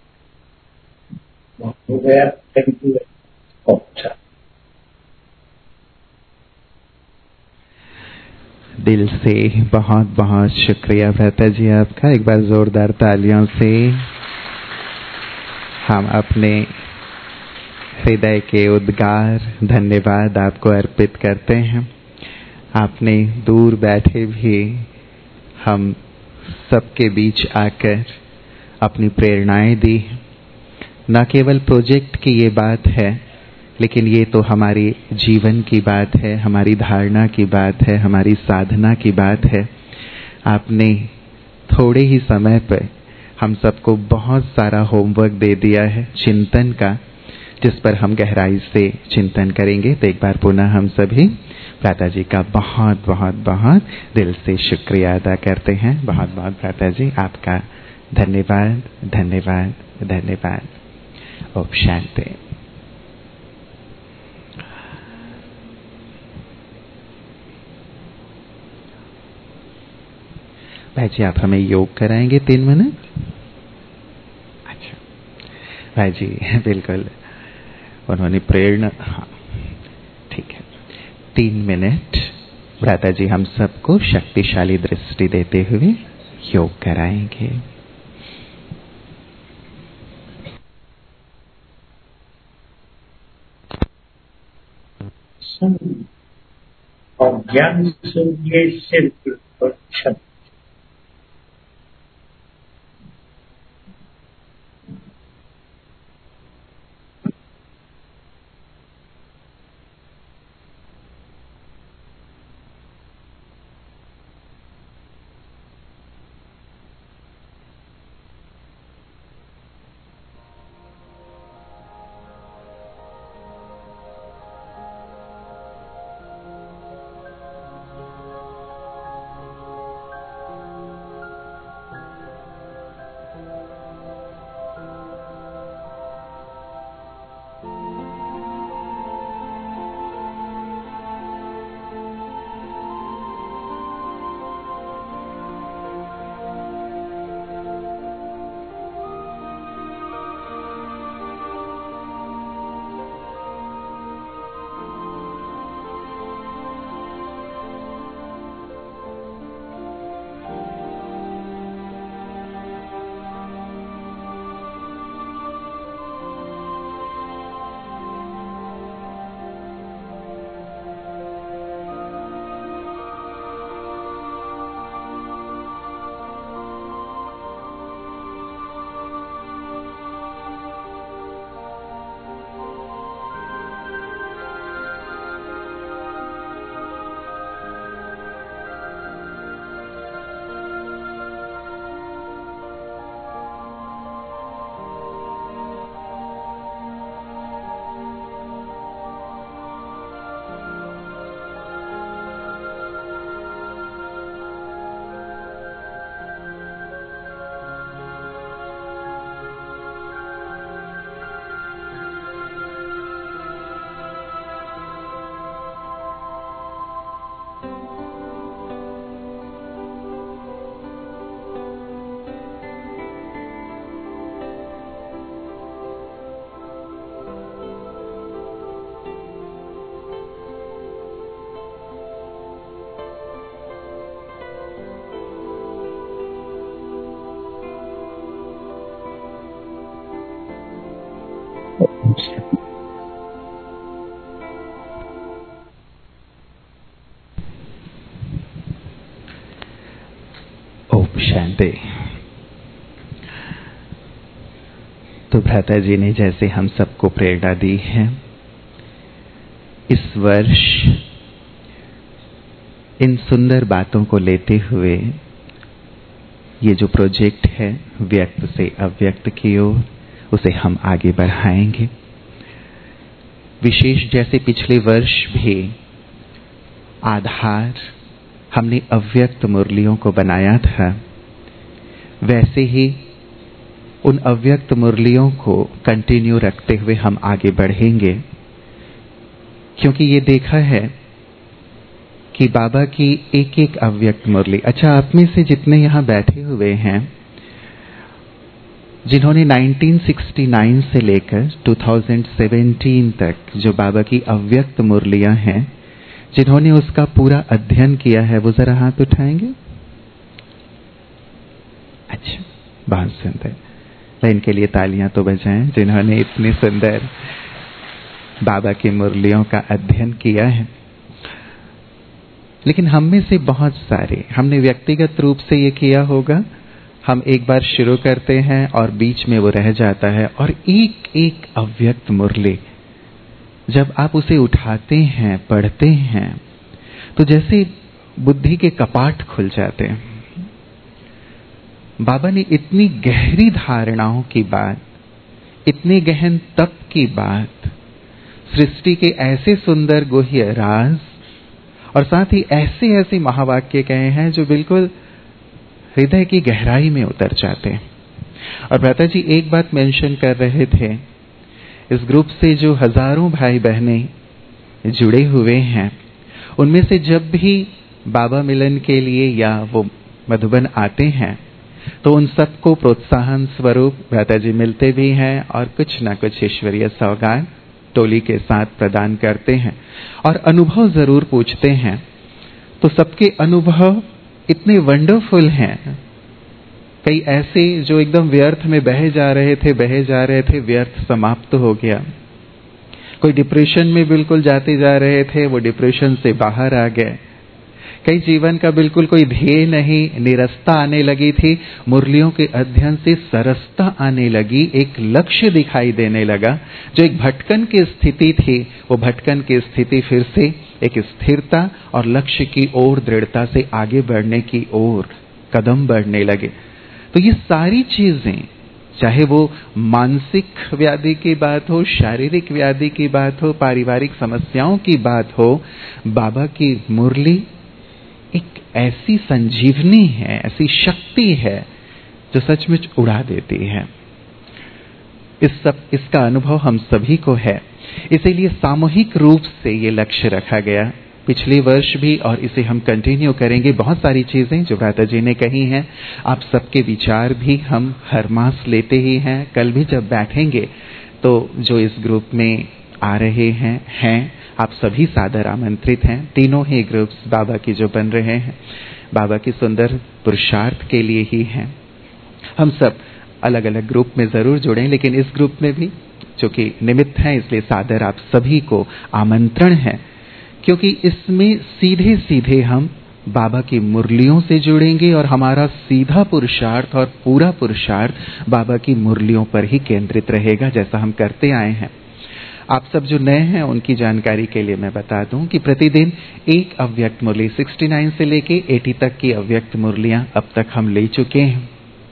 हो गया। Thank you. अच्छा, दिल से बहुत बहुत शुक्रिया भ्राता जी आपका। एक बार जोरदार तालियों से हम अपने हृदय के उद्गार धन्यवाद आपको अर्पित करते हैं। आपने दूर बैठे भी हम सबके बीच आकर अपनी प्रेरणाएं दी। न केवल प्रोजेक्ट की ये बात है, लेकिन ये तो हमारे जीवन की बात है, हमारी धारणा की बात है, हमारी साधना की बात है। आपने थोड़े ही समय पर हम सबको बहुत सारा होमवर्क दे दिया है चिंतन का, जिस पर हम गहराई से चिंतन करेंगे। तो एक बार पुनः हम सभी भ्राता जी का बहुत बहुत बहुत दिल से शुक्रिया अदा करते हैं। बहुत बहुत भ्राता जी आपका धन्यवाद धन्यवाद धन्यवाद। ओम शांति। भाई जी आप हमें योग कराएंगे तीन मिनट? अच्छा भाई जी बिल्कुल, उन्होंने प्रेरणा, हाँ ठीक है। तीन मिनट भ्राता जी हम सबको शक्तिशाली दृष्टि देते हुए योग कराएंगे। और ज्ञान सूर्य सिर्फ और छत। ओम शांति। तो भ्राता जी ने जैसे हम सबको प्रेरणा दी है, इस वर्ष इन सुंदर बातों को लेते हुए ये जो प्रोजेक्ट है व्यक्त से अव्यक्त की ओर, उसे हम आगे बढ़ाएंगे। विशेष जैसे पिछले वर्ष भी आधार हमने अव्यक्त मुरलियों को बनाया था, वैसे ही उन अव्यक्त मुरलियों को कंटिन्यू रखते हुए हम आगे बढ़ेंगे। क्योंकि ये देखा है कि बाबा की एक एक अव्यक्त मुरली, अच्छा आप में से जितने यहाँ बैठे हुए हैं, जिन्होंने उन्नीस सौ उनहत्तर से लेकर दो हज़ार सत्रह तक जो बाबा की अव्यक्त मुरलियां हैं, जिन्होंने उसका पूरा अध्ययन किया है, वो जरा हाथ उठाएंगे। अच्छा, बहुत सुंदर, इनके लिए तालियां तो बजाएं जिन्होंने इतनी सुंदर बाबा की मुरलियों का अध्ययन किया है। लेकिन हम में से बहुत सारे हमने व्यक्तिगत रूप से ये किया होगा, हम एक बार शुरू करते हैं और बीच में वो रह जाता है, और एक एक अव्यक्त मुरली जब आप उसे उठाते हैं, पढ़ते हैं, तो जैसे बुद्धि के कपाट खुल जाते हैं। बाबा ने इतनी गहरी धारणाओं की बात, इतने गहन तप की बात, सृष्टि के ऐसे सुंदर गुह्य राज और साथ ही ऐसे ऐसे महावाक्य कहे हैं जो बिल्कुल हृदय की गहराई में उतर जाते हैं। और भ्राता जी एक बात मेंशन कर रहे थे, इस ग्रुप से जो हजारों भाई बहनें जुड़े हुए हैं, उनमें से जब भी बाबा मिलन के लिए या वो मधुबन आते हैं, तो उन सबको प्रोत्साहन स्वरूप भ्राता जी मिलते भी हैं और कुछ ना कुछ ईश्वरीय सौगात टोली के साथ प्रदान करते हैं और अनुभव जरूर पूछते हैं। तो सबके अनुभव इतने वंडरफुल हैं, कई ऐसे जो एकदम व्यर्थ में बहे जा रहे थे बहे जा रहे थे व्यर्थ समाप्त हो गया। कोई डिप्रेशन में बिल्कुल जाते जा रहे थे, वो डिप्रेशन से बाहर आ गए। कई जीवन का बिल्कुल कोई ध्येय नहीं, निरस्ता आने लगी थी, मुरलियों के अध्ययन से सरसता आने लगी, एक लक्ष्य दिखाई देने लगा। जो एक भटकन की स्थिति थी, वो भटकन की स्थिति फिर से एक स्थिरता और लक्ष्य की ओर दृढ़ता से आगे बढ़ने की ओर कदम बढ़ने लगे। तो ये सारी चीजें, चाहे वो मानसिक व्याधि की बात हो, शारीरिक व्याधि की बात हो, पारिवारिक समस्याओं की बात हो, बाबा की मुरली एक ऐसी संजीवनी है, ऐसी शक्ति है जो सचमुच उड़ा देती है। इस सब इसका अनुभव हम सभी को है, इसीलिए सामूहिक रूप से ये लक्ष्य रखा गया पिछले वर्ष भी, और इसे हम कंटिन्यू करेंगे। बहुत सारी चीजें जो भ्राता जी ने कही हैं, आप सबके विचार भी हम हर मास लेते ही हैं। कल भी जब बैठेंगे तो जो इस ग्रुप में आ रहे हैं हैं आप सभी सादर आमंत्रित हैं। तीनों ही ग्रुप्स बाबा की जो बन रहे हैं, बाबा की सुंदर पुरुषार्थ के लिए ही हैं। हम सब अलग अलग ग्रुप में जरूर जुड़ें, लेकिन इस ग्रुप में भी जो कि निमित्त हैं, इसलिए सादर आप सभी को आमंत्रण है, क्योंकि इसमें सीधे सीधे हम बाबा की मुरलियों से जुड़ेंगे और हमारा सीधा पुरुषार्थ और पूरा पुरुषार्थ बाबा की मुरलियों पर ही केंद्रित रहेगा, जैसा हम करते आए हैं। आप सब जो नए हैं उनकी जानकारी के लिए मैं बता दूं कि प्रतिदिन एक अव्यक्त मुरली उनहत्तर से लेके अस्सी तक की अव्यक्त मुरलियां अब तक हम ले चुके हैं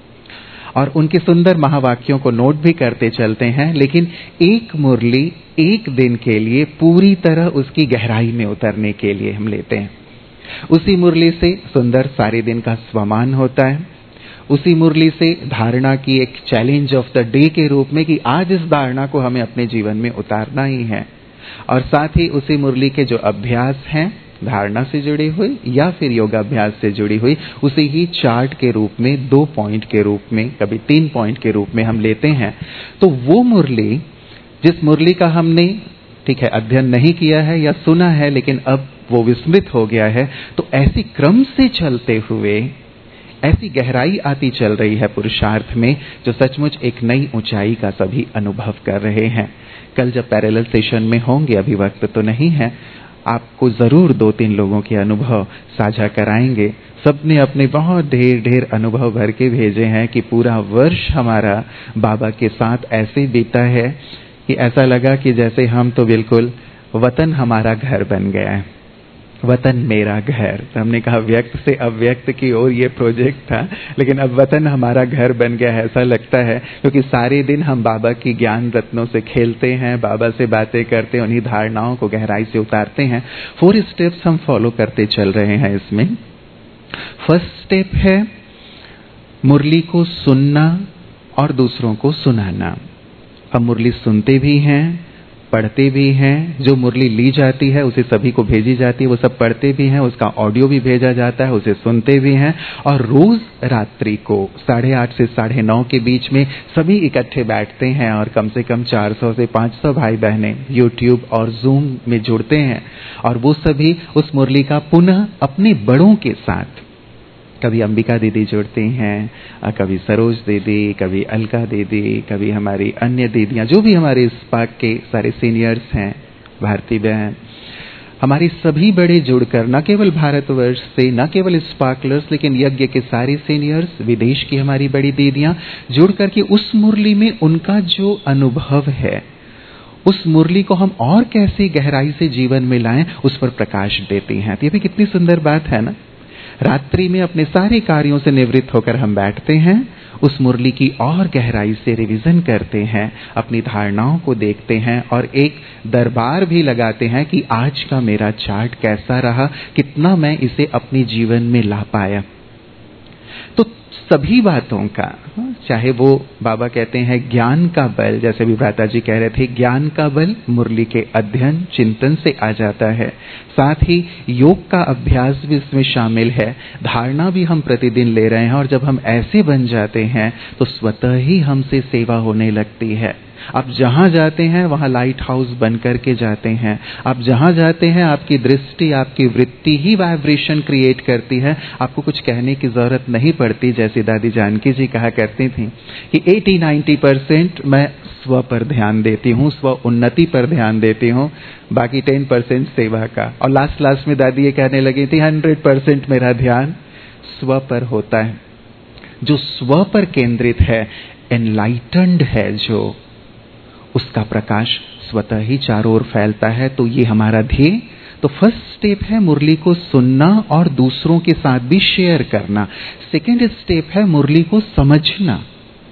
और उनके सुंदर महावाक्यों को नोट भी करते चलते हैं। लेकिन एक मुरली एक दिन के लिए पूरी तरह उसकी गहराई में उतरने के लिए हम लेते हैं। उसी मुरली से सुंदर सारे दिन का स्वमान होता है, उसी मुरली से धारणा की एक चैलेंज ऑफ द डे के रूप में कि आज इस धारणा को हमें अपने जीवन में उतारना ही है, और साथ ही उसी मुरली के जो अभ्यास हैं धारणा से जुड़ी हुई या फिर योगाभ्यास से जुड़ी हुई, उसी ही चार्ट के रूप में, दो पॉइंट के रूप में, कभी तीन पॉइंट के रूप में हम लेते हैं। तो वो मुरली जिस मुरली का हमने ठीक है अध्ययन नहीं किया है या सुना है, लेकिन अब वो विस्मृत हो गया है, तो ऐसी क्रम से चलते हुए ऐसी गहराई आती चल रही है पुरुषार्थ में, जो सचमुच एक नई ऊंचाई का सभी अनुभव कर रहे हैं। कल जब पैरेलल सेशन में होंगे, अभी वक्त तो नहीं है, आपको जरूर दो तीन लोगों के अनुभव साझा कराएंगे। सबने अपने बहुत ढेर ढेर अनुभव भर के भेजे हैं कि पूरा वर्ष हमारा बाबा के साथ ऐसे बीता है कि ऐसा लगा कि जैसे हम तो बिल्कुल वतन हमारा घर बन गया है, वतन मेरा घर। तो हमने कहा व्यक्त से अव्यक्त की ओर ये प्रोजेक्ट था, लेकिन अब वतन हमारा घर बन गया है ऐसा लगता है, क्योंकि सारे दिन हम बाबा की ज्ञान रत्नों से खेलते हैं, बाबा से बातें करते हैं, उन्हीं धारणाओं को गहराई से उतारते हैं। फोर स्टेप्स हम फॉलो करते चल रहे हैं इसमें। फर्स्ट स्टेप है मुरली को सुनना और दूसरों को सुनाना। हम मुरली सुनते भी हैं, पढ़ते भी हैं। जो मुरली ली जाती है उसे सभी को भेजी जाती है, वो सब पढ़ते भी हैं, उसका ऑडियो भी भेजा जाता है, उसे सुनते भी हैं। और रोज रात्रि को साढ़े आठ से साढ़े नौ के बीच में सभी इकट्ठे बैठते हैं और कम से कम चार सौ से पाँच सौ भाई बहनें यूट्यूब और जूम में जुड़ते हैं, और वो सभी उस मुरली का पुनः अपने बड़ों के साथ, कभी अंबिका दीदी जुड़ती हैं, कभी सरोज दीदी, कभी अलका दीदी, कभी हमारी अन्य दीदियां, जो भी हमारे स्पार्क के सारे सीनियर्स हैं, भारती बहन, हमारी सभी बड़े जुड़कर न केवल भारतवर्ष से, न केवल स्पार्कलर्स, लेकिन यज्ञ के सारे सीनियर्स, विदेश की हमारी बड़ी दीदियां जुड़ करके उस मुरली में उनका जो अनुभव है, उस मुरली को हम और कैसे गहराई से जीवन में लाएं, उस पर प्रकाश देती हैं। तो ये भी कितनी सुंदर बात है ना। रात्रि में अपने सारे कार्यों से निवृत्त होकर हम बैठते हैं, उस मुरली की और गहराई से रिवीजन करते हैं, अपनी धारणाओं को देखते हैं और एक दरबार भी लगाते हैं कि आज का मेरा चार्ट कैसा रहा, कितना मैं इसे अपने जीवन में ला पाया। तो सभी बातों का, चाहे वो बाबा कहते हैं ज्ञान का बल, जैसे भी भ्राता जी कह रहे थे, ज्ञान का बल मुरली के अध्ययन चिंतन से आ जाता है, साथ ही योग का अभ्यास भी इसमें शामिल है, धारणा भी हम प्रतिदिन ले रहे हैं, और जब हम ऐसे बन जाते हैं तो स्वतः ही हमसे सेवा होने लगती है। आप जहां जाते हैं वहां लाइट हाउस बन करके जाते हैं। आप जहां जाते हैं आपकी दृष्टि, आपकी वृत्ति ही वाइब्रेशन क्रिएट करती है। आपको कुछ कहने की जरूरत नहीं पड़ती। जैसे दादी जानकी जी कहा करती थी कि अस्सी नब्बे परसेंट मैं स्व पर ध्यान देती हूँ, स्व उन्नति पर ध्यान देती हूँ, बाकी टेन परसेंट सेवा का। और लास्ट लास्ट में दादी ये कहने लगी थी हंड्रेड परसेंट मेरा ध्यान स्व पर होता है। जो स्व पर केंद्रित है, एनलाइटन्ड है, जो उसका प्रकाश स्वतः ही चारों ओर फैलता है। तो ये हमारा ध्येय। तो फर्स्ट स्टेप है मुरली को सुनना और दूसरों के साथ भी शेयर करना। सेकंड स्टेप है मुरली को समझना,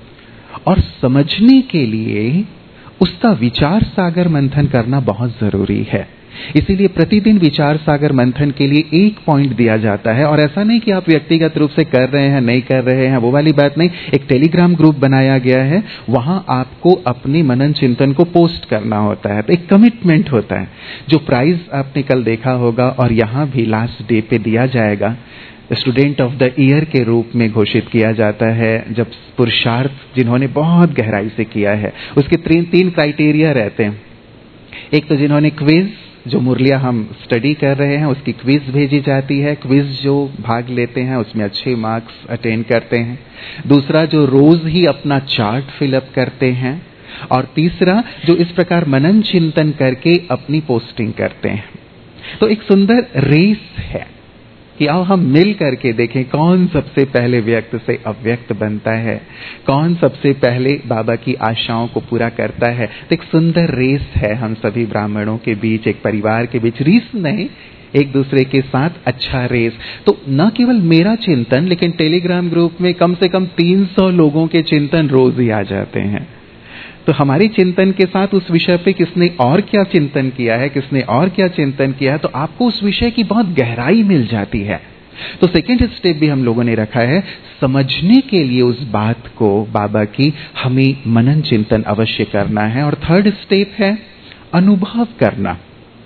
और समझने के लिए उसका विचार सागर मंथन करना बहुत जरूरी है। इसीलिए प्रतिदिन विचार सागर मंथन के लिए एक पॉइंट दिया जाता है। और ऐसा नहीं कि आप व्यक्तिगत रूप से कर रहे हैं, नहीं कर रहे हैं, वो वाली बात नहीं। एक टेलीग्राम ग्रुप बनाया गया है, वहां आपको अपने मनन चिंतन को पोस्ट करना होता है। तो एक कमिटमेंट होता है। जो प्राइज आपने कल देखा होगा और यहाँ भी लास्ट डे पे दिया जाएगा, स्टूडेंट ऑफ द ईयर के रूप में घोषित किया जाता है। जब पुरुषार्थ जिन्होंने बहुत गहराई से किया है, उसके तीन तीन क्राइटेरिया रहते हैं। एक तो जिन्होंने क्विज, जो मुरलिया हम स्टडी कर रहे हैं उसकी क्विज भेजी जाती है। क्विज जो भाग लेते हैं उसमें अच्छे मार्क्स अटेन करते हैं। दूसरा जो रोज ही अपना चार्ट फिलअप करते हैं। और तीसरा जो इस प्रकार मनन चिंतन करके अपनी पोस्टिंग करते हैं। तो एक सुंदर रेस है कि आओ हम मिल करके देखें कौन सबसे पहले व्यक्त से अव्यक्त बनता है, कौन सबसे पहले बाबा की आशाओं को पूरा करता है। तो एक सुंदर रेस है हम सभी ब्राह्मणों के बीच, एक परिवार के बीच। रीस नहीं, एक दूसरे के साथ अच्छा रेस। तो न केवल मेरा चिंतन, लेकिन टेलीग्राम ग्रुप में कम से कम तीन सौ लोगों के चिंतन रोज ही आ जाते हैं। तो हमारी चिंतन के साथ उस विषय पे किसने और क्या चिंतन किया है, किसने और क्या चिंतन किया है, तो आपको उस विषय की बहुत गहराई मिल जाती है। तो सेकंड स्टेप भी हम लोगों ने रखा है, समझने के लिए उस बात को बाबा की हमें मनन चिंतन अवश्य करना है। और थर्ड स्टेप है अनुभव करना।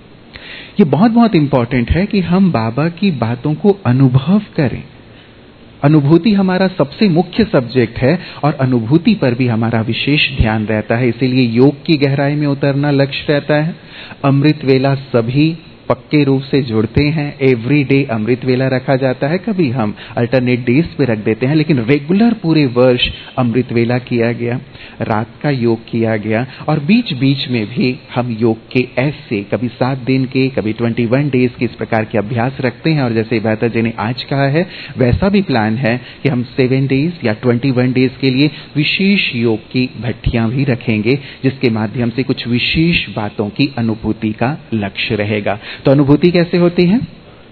ये बहुत बहुत इंपॉर्टेंट है कि हम बाबा की बातों को अनुभव करें। अनुभूति हमारा सबसे मुख्य सब्जेक्ट है और अनुभूति पर भी हमारा विशेष ध्यान रहता है। इसीलिए योग की गहराई में उतरना लक्ष्य रहता है। अमृत वेला सभी पक्के रूप से जुड़ते हैं। एवरी डे अमृत वेला रखा जाता है, कभी हम अल्टरनेट डेज पे रख देते हैं, लेकिन रेगुलर पूरे वर्ष अमृत वेला किया गया, रात का योग किया गया। और बीच बीच में भी हम योग के ऐसे कभी सात दिन के, कभी ट्वेंटी वन डेज के इस प्रकार के अभ्यास रखते हैं। और जैसे बेहतर जी ने आज कहा है, वैसा भी प्लान है कि हम सेवन डेज या ट्वेंटी वन डेज के लिए विशेष योग की भट्टियां भी रखेंगे, जिसके माध्यम से कुछ विशेष बातों की अनुभूति का लक्ष्य रहेगा। तो अनुभूति कैसे होती है?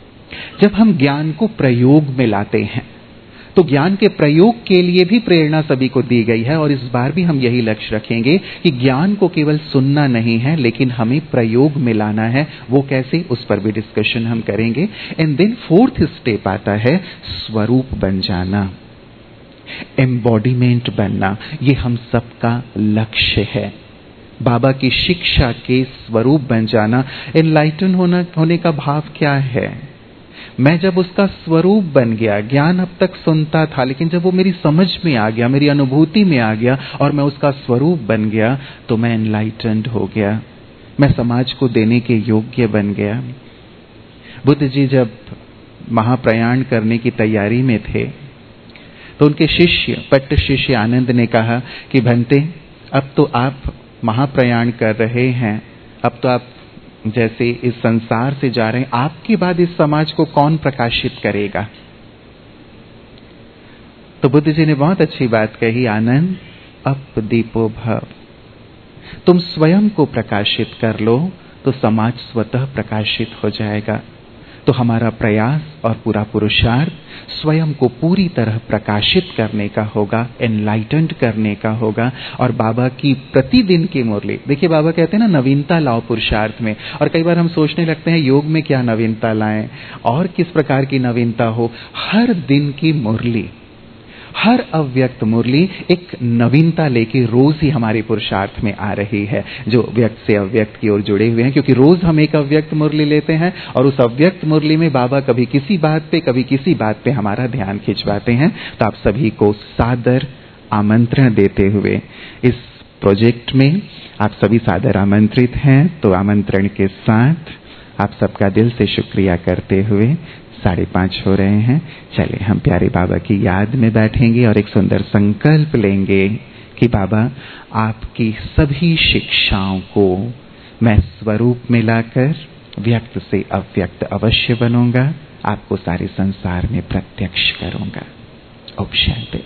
जब हम ज्ञान को प्रयोग में लाते हैं। तो ज्ञान के प्रयोग के लिए भी प्रेरणा सभी को दी गई है, और इस बार भी हम यही लक्ष्य रखेंगे कि ज्ञान को केवल सुनना नहीं है, लेकिन हमें प्रयोग में लाना है। वो कैसे, उस पर भी डिस्कशन हम करेंगे। एंड देन फोर्थ स्टेप आता है स्वरूप बन जाना, एम्बॉडीमेंट बनना। ये हम सबका लक्ष्य है, बाबा की शिक्षा के स्वरूप बन जाना। एनलाइटन होना होने का भाव क्या है? मैं जब उसका स्वरूप बन गया, ज्ञान अब तक सुनता था, लेकिन जब वो मेरी समझ में आ गया, मेरी अनुभूति में आ गया और मैं उसका स्वरूप बन गया, तो मैं एनलाइटन्ड हो गया, मैं समाज को देने के योग्य बन गया। बुद्ध जी जब महाप्रयाण करने की तैयारी में थे, तो उनके शिष्य पट्ट शिष्य आनंद ने कहा कि भंते, अब तो आप महाप्रयाण कर रहे हैं, अब तो आप जैसे इस संसार से जा रहे हैं, आपके बाद इस समाज को कौन प्रकाशित करेगा? तो बुद्ध जी ने बहुत अच्छी बात कही, आनंद अप दीपो भव, तुम स्वयं को प्रकाशित कर लो तो समाज स्वतः प्रकाशित हो जाएगा। तो हमारा प्रयास और पूरा पुरुषार्थ स्वयं को पूरी तरह प्रकाशित करने का होगा, एनलाइटेंड करने का होगा। और बाबा की प्रतिदिन की मुरली, देखिए बाबा कहते हैं ना, नवीनता लाओ पुरुषार्थ में। और कई बार हम सोचने लगते हैं योग में क्या नवीनता लाएं और किस प्रकार की नवीनता हो। हर दिन की मुरली, हर अव्यक्त मुरली एक नवीनता लेके रोज ही हमारे पुरुषार्थ में आ रही है, जो व्यक्त से अव्यक्त की ओर जुड़े हुए हैं। क्योंकि रोज हम एक अव्यक्त मुरली लेते हैं और उस अव्यक्त मुरली में बाबा कभी किसी बात पे, कभी किसी बात पे हमारा ध्यान खिंचवाते हैं। तो आप सभी को सादर आमंत्रण देते हुए इस प्रोजेक्ट में आप सभी सादर आमंत्रित हैं। तो आमंत्रण के साथ आप सबका दिल से शुक्रिया करते हुए साढ़े पांच हो रहे हैं। चलिए हम प्यारे बाबा की याद में बैठेंगे और एक सुंदर संकल्प लेंगे कि बाबा आपकी सभी शिक्षाओं को मैं स्वरूप में लाकर व्यक्त से अव्यक्त अवश्य बनूंगा, आपको सारे संसार में प्रत्यक्ष करूंगा। ओम शांति।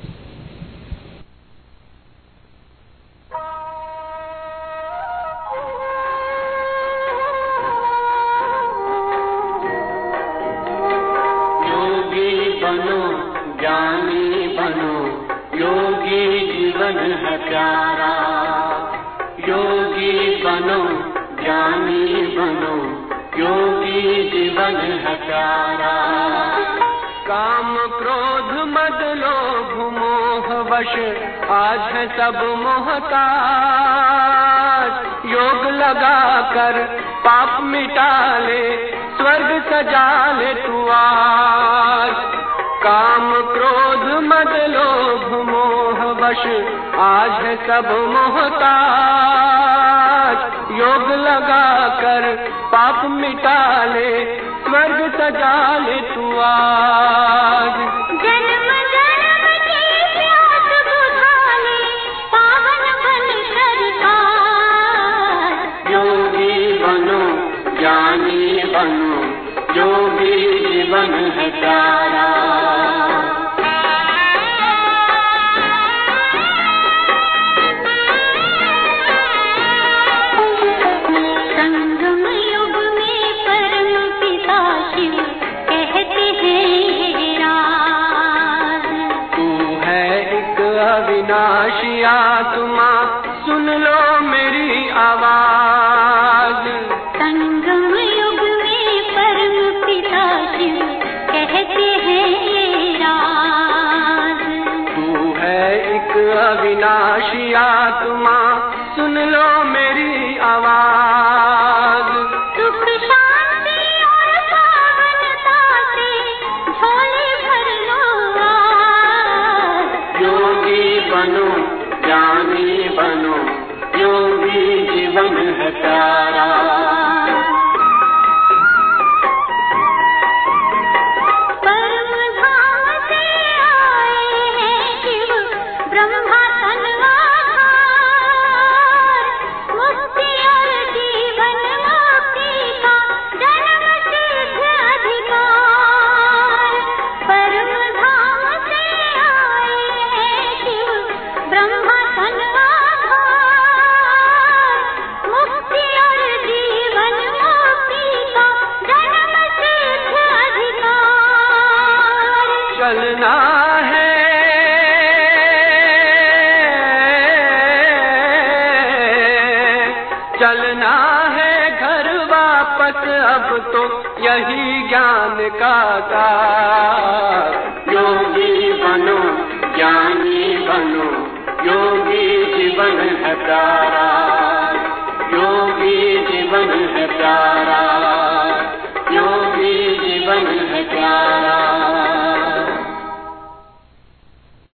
काम क्रोध मद लोभ मोह वश आज है सब मोहताज। योग लगा कर पाप मिटा ले, स्वर्ग सजा ले तू आज। काम क्रोध मद लोभ मोह वश आज है सब मोहताज। योग लगा कर पाप मिटा ले, स्वर्ग सजा ले तू आज। जन्म जन्म की प्यास बुझा ले, पावन बन सरकार। योगी बनो ज्ञानी बनो, योगी जीवन है प्यारा। अविनाशी आत्मा सुन लो मेरी आवाज। संगम युग में परम पिता शिव कहते हैं ये राज। तू है एक अविनाशी आत्मा सुन लो मेरी आवाज। सुख शांति और पावनता से झोले भर लो आज। योगी बनो ज्ञानी बनो, योगी जीवन है प्यारा। परम धाम से आए हैं शिव ब्रह्मा तनवाधार। मुक्ति और जीवन मुक्ति का जन्म सिद्ध अधिकार। परम धाम से आए हैं शिव ब्रह्मा तनवाधार। मुक्ति और जीवन मुक्ति का जन्म सिद्ध अधिकार। चलना है चलना है घर वापस, अब तो यही ज्ञान का सार। योगी बनो ज्ञानी बनो, योगी जीवन है प्यारा। योगी जीवन है प्यारा।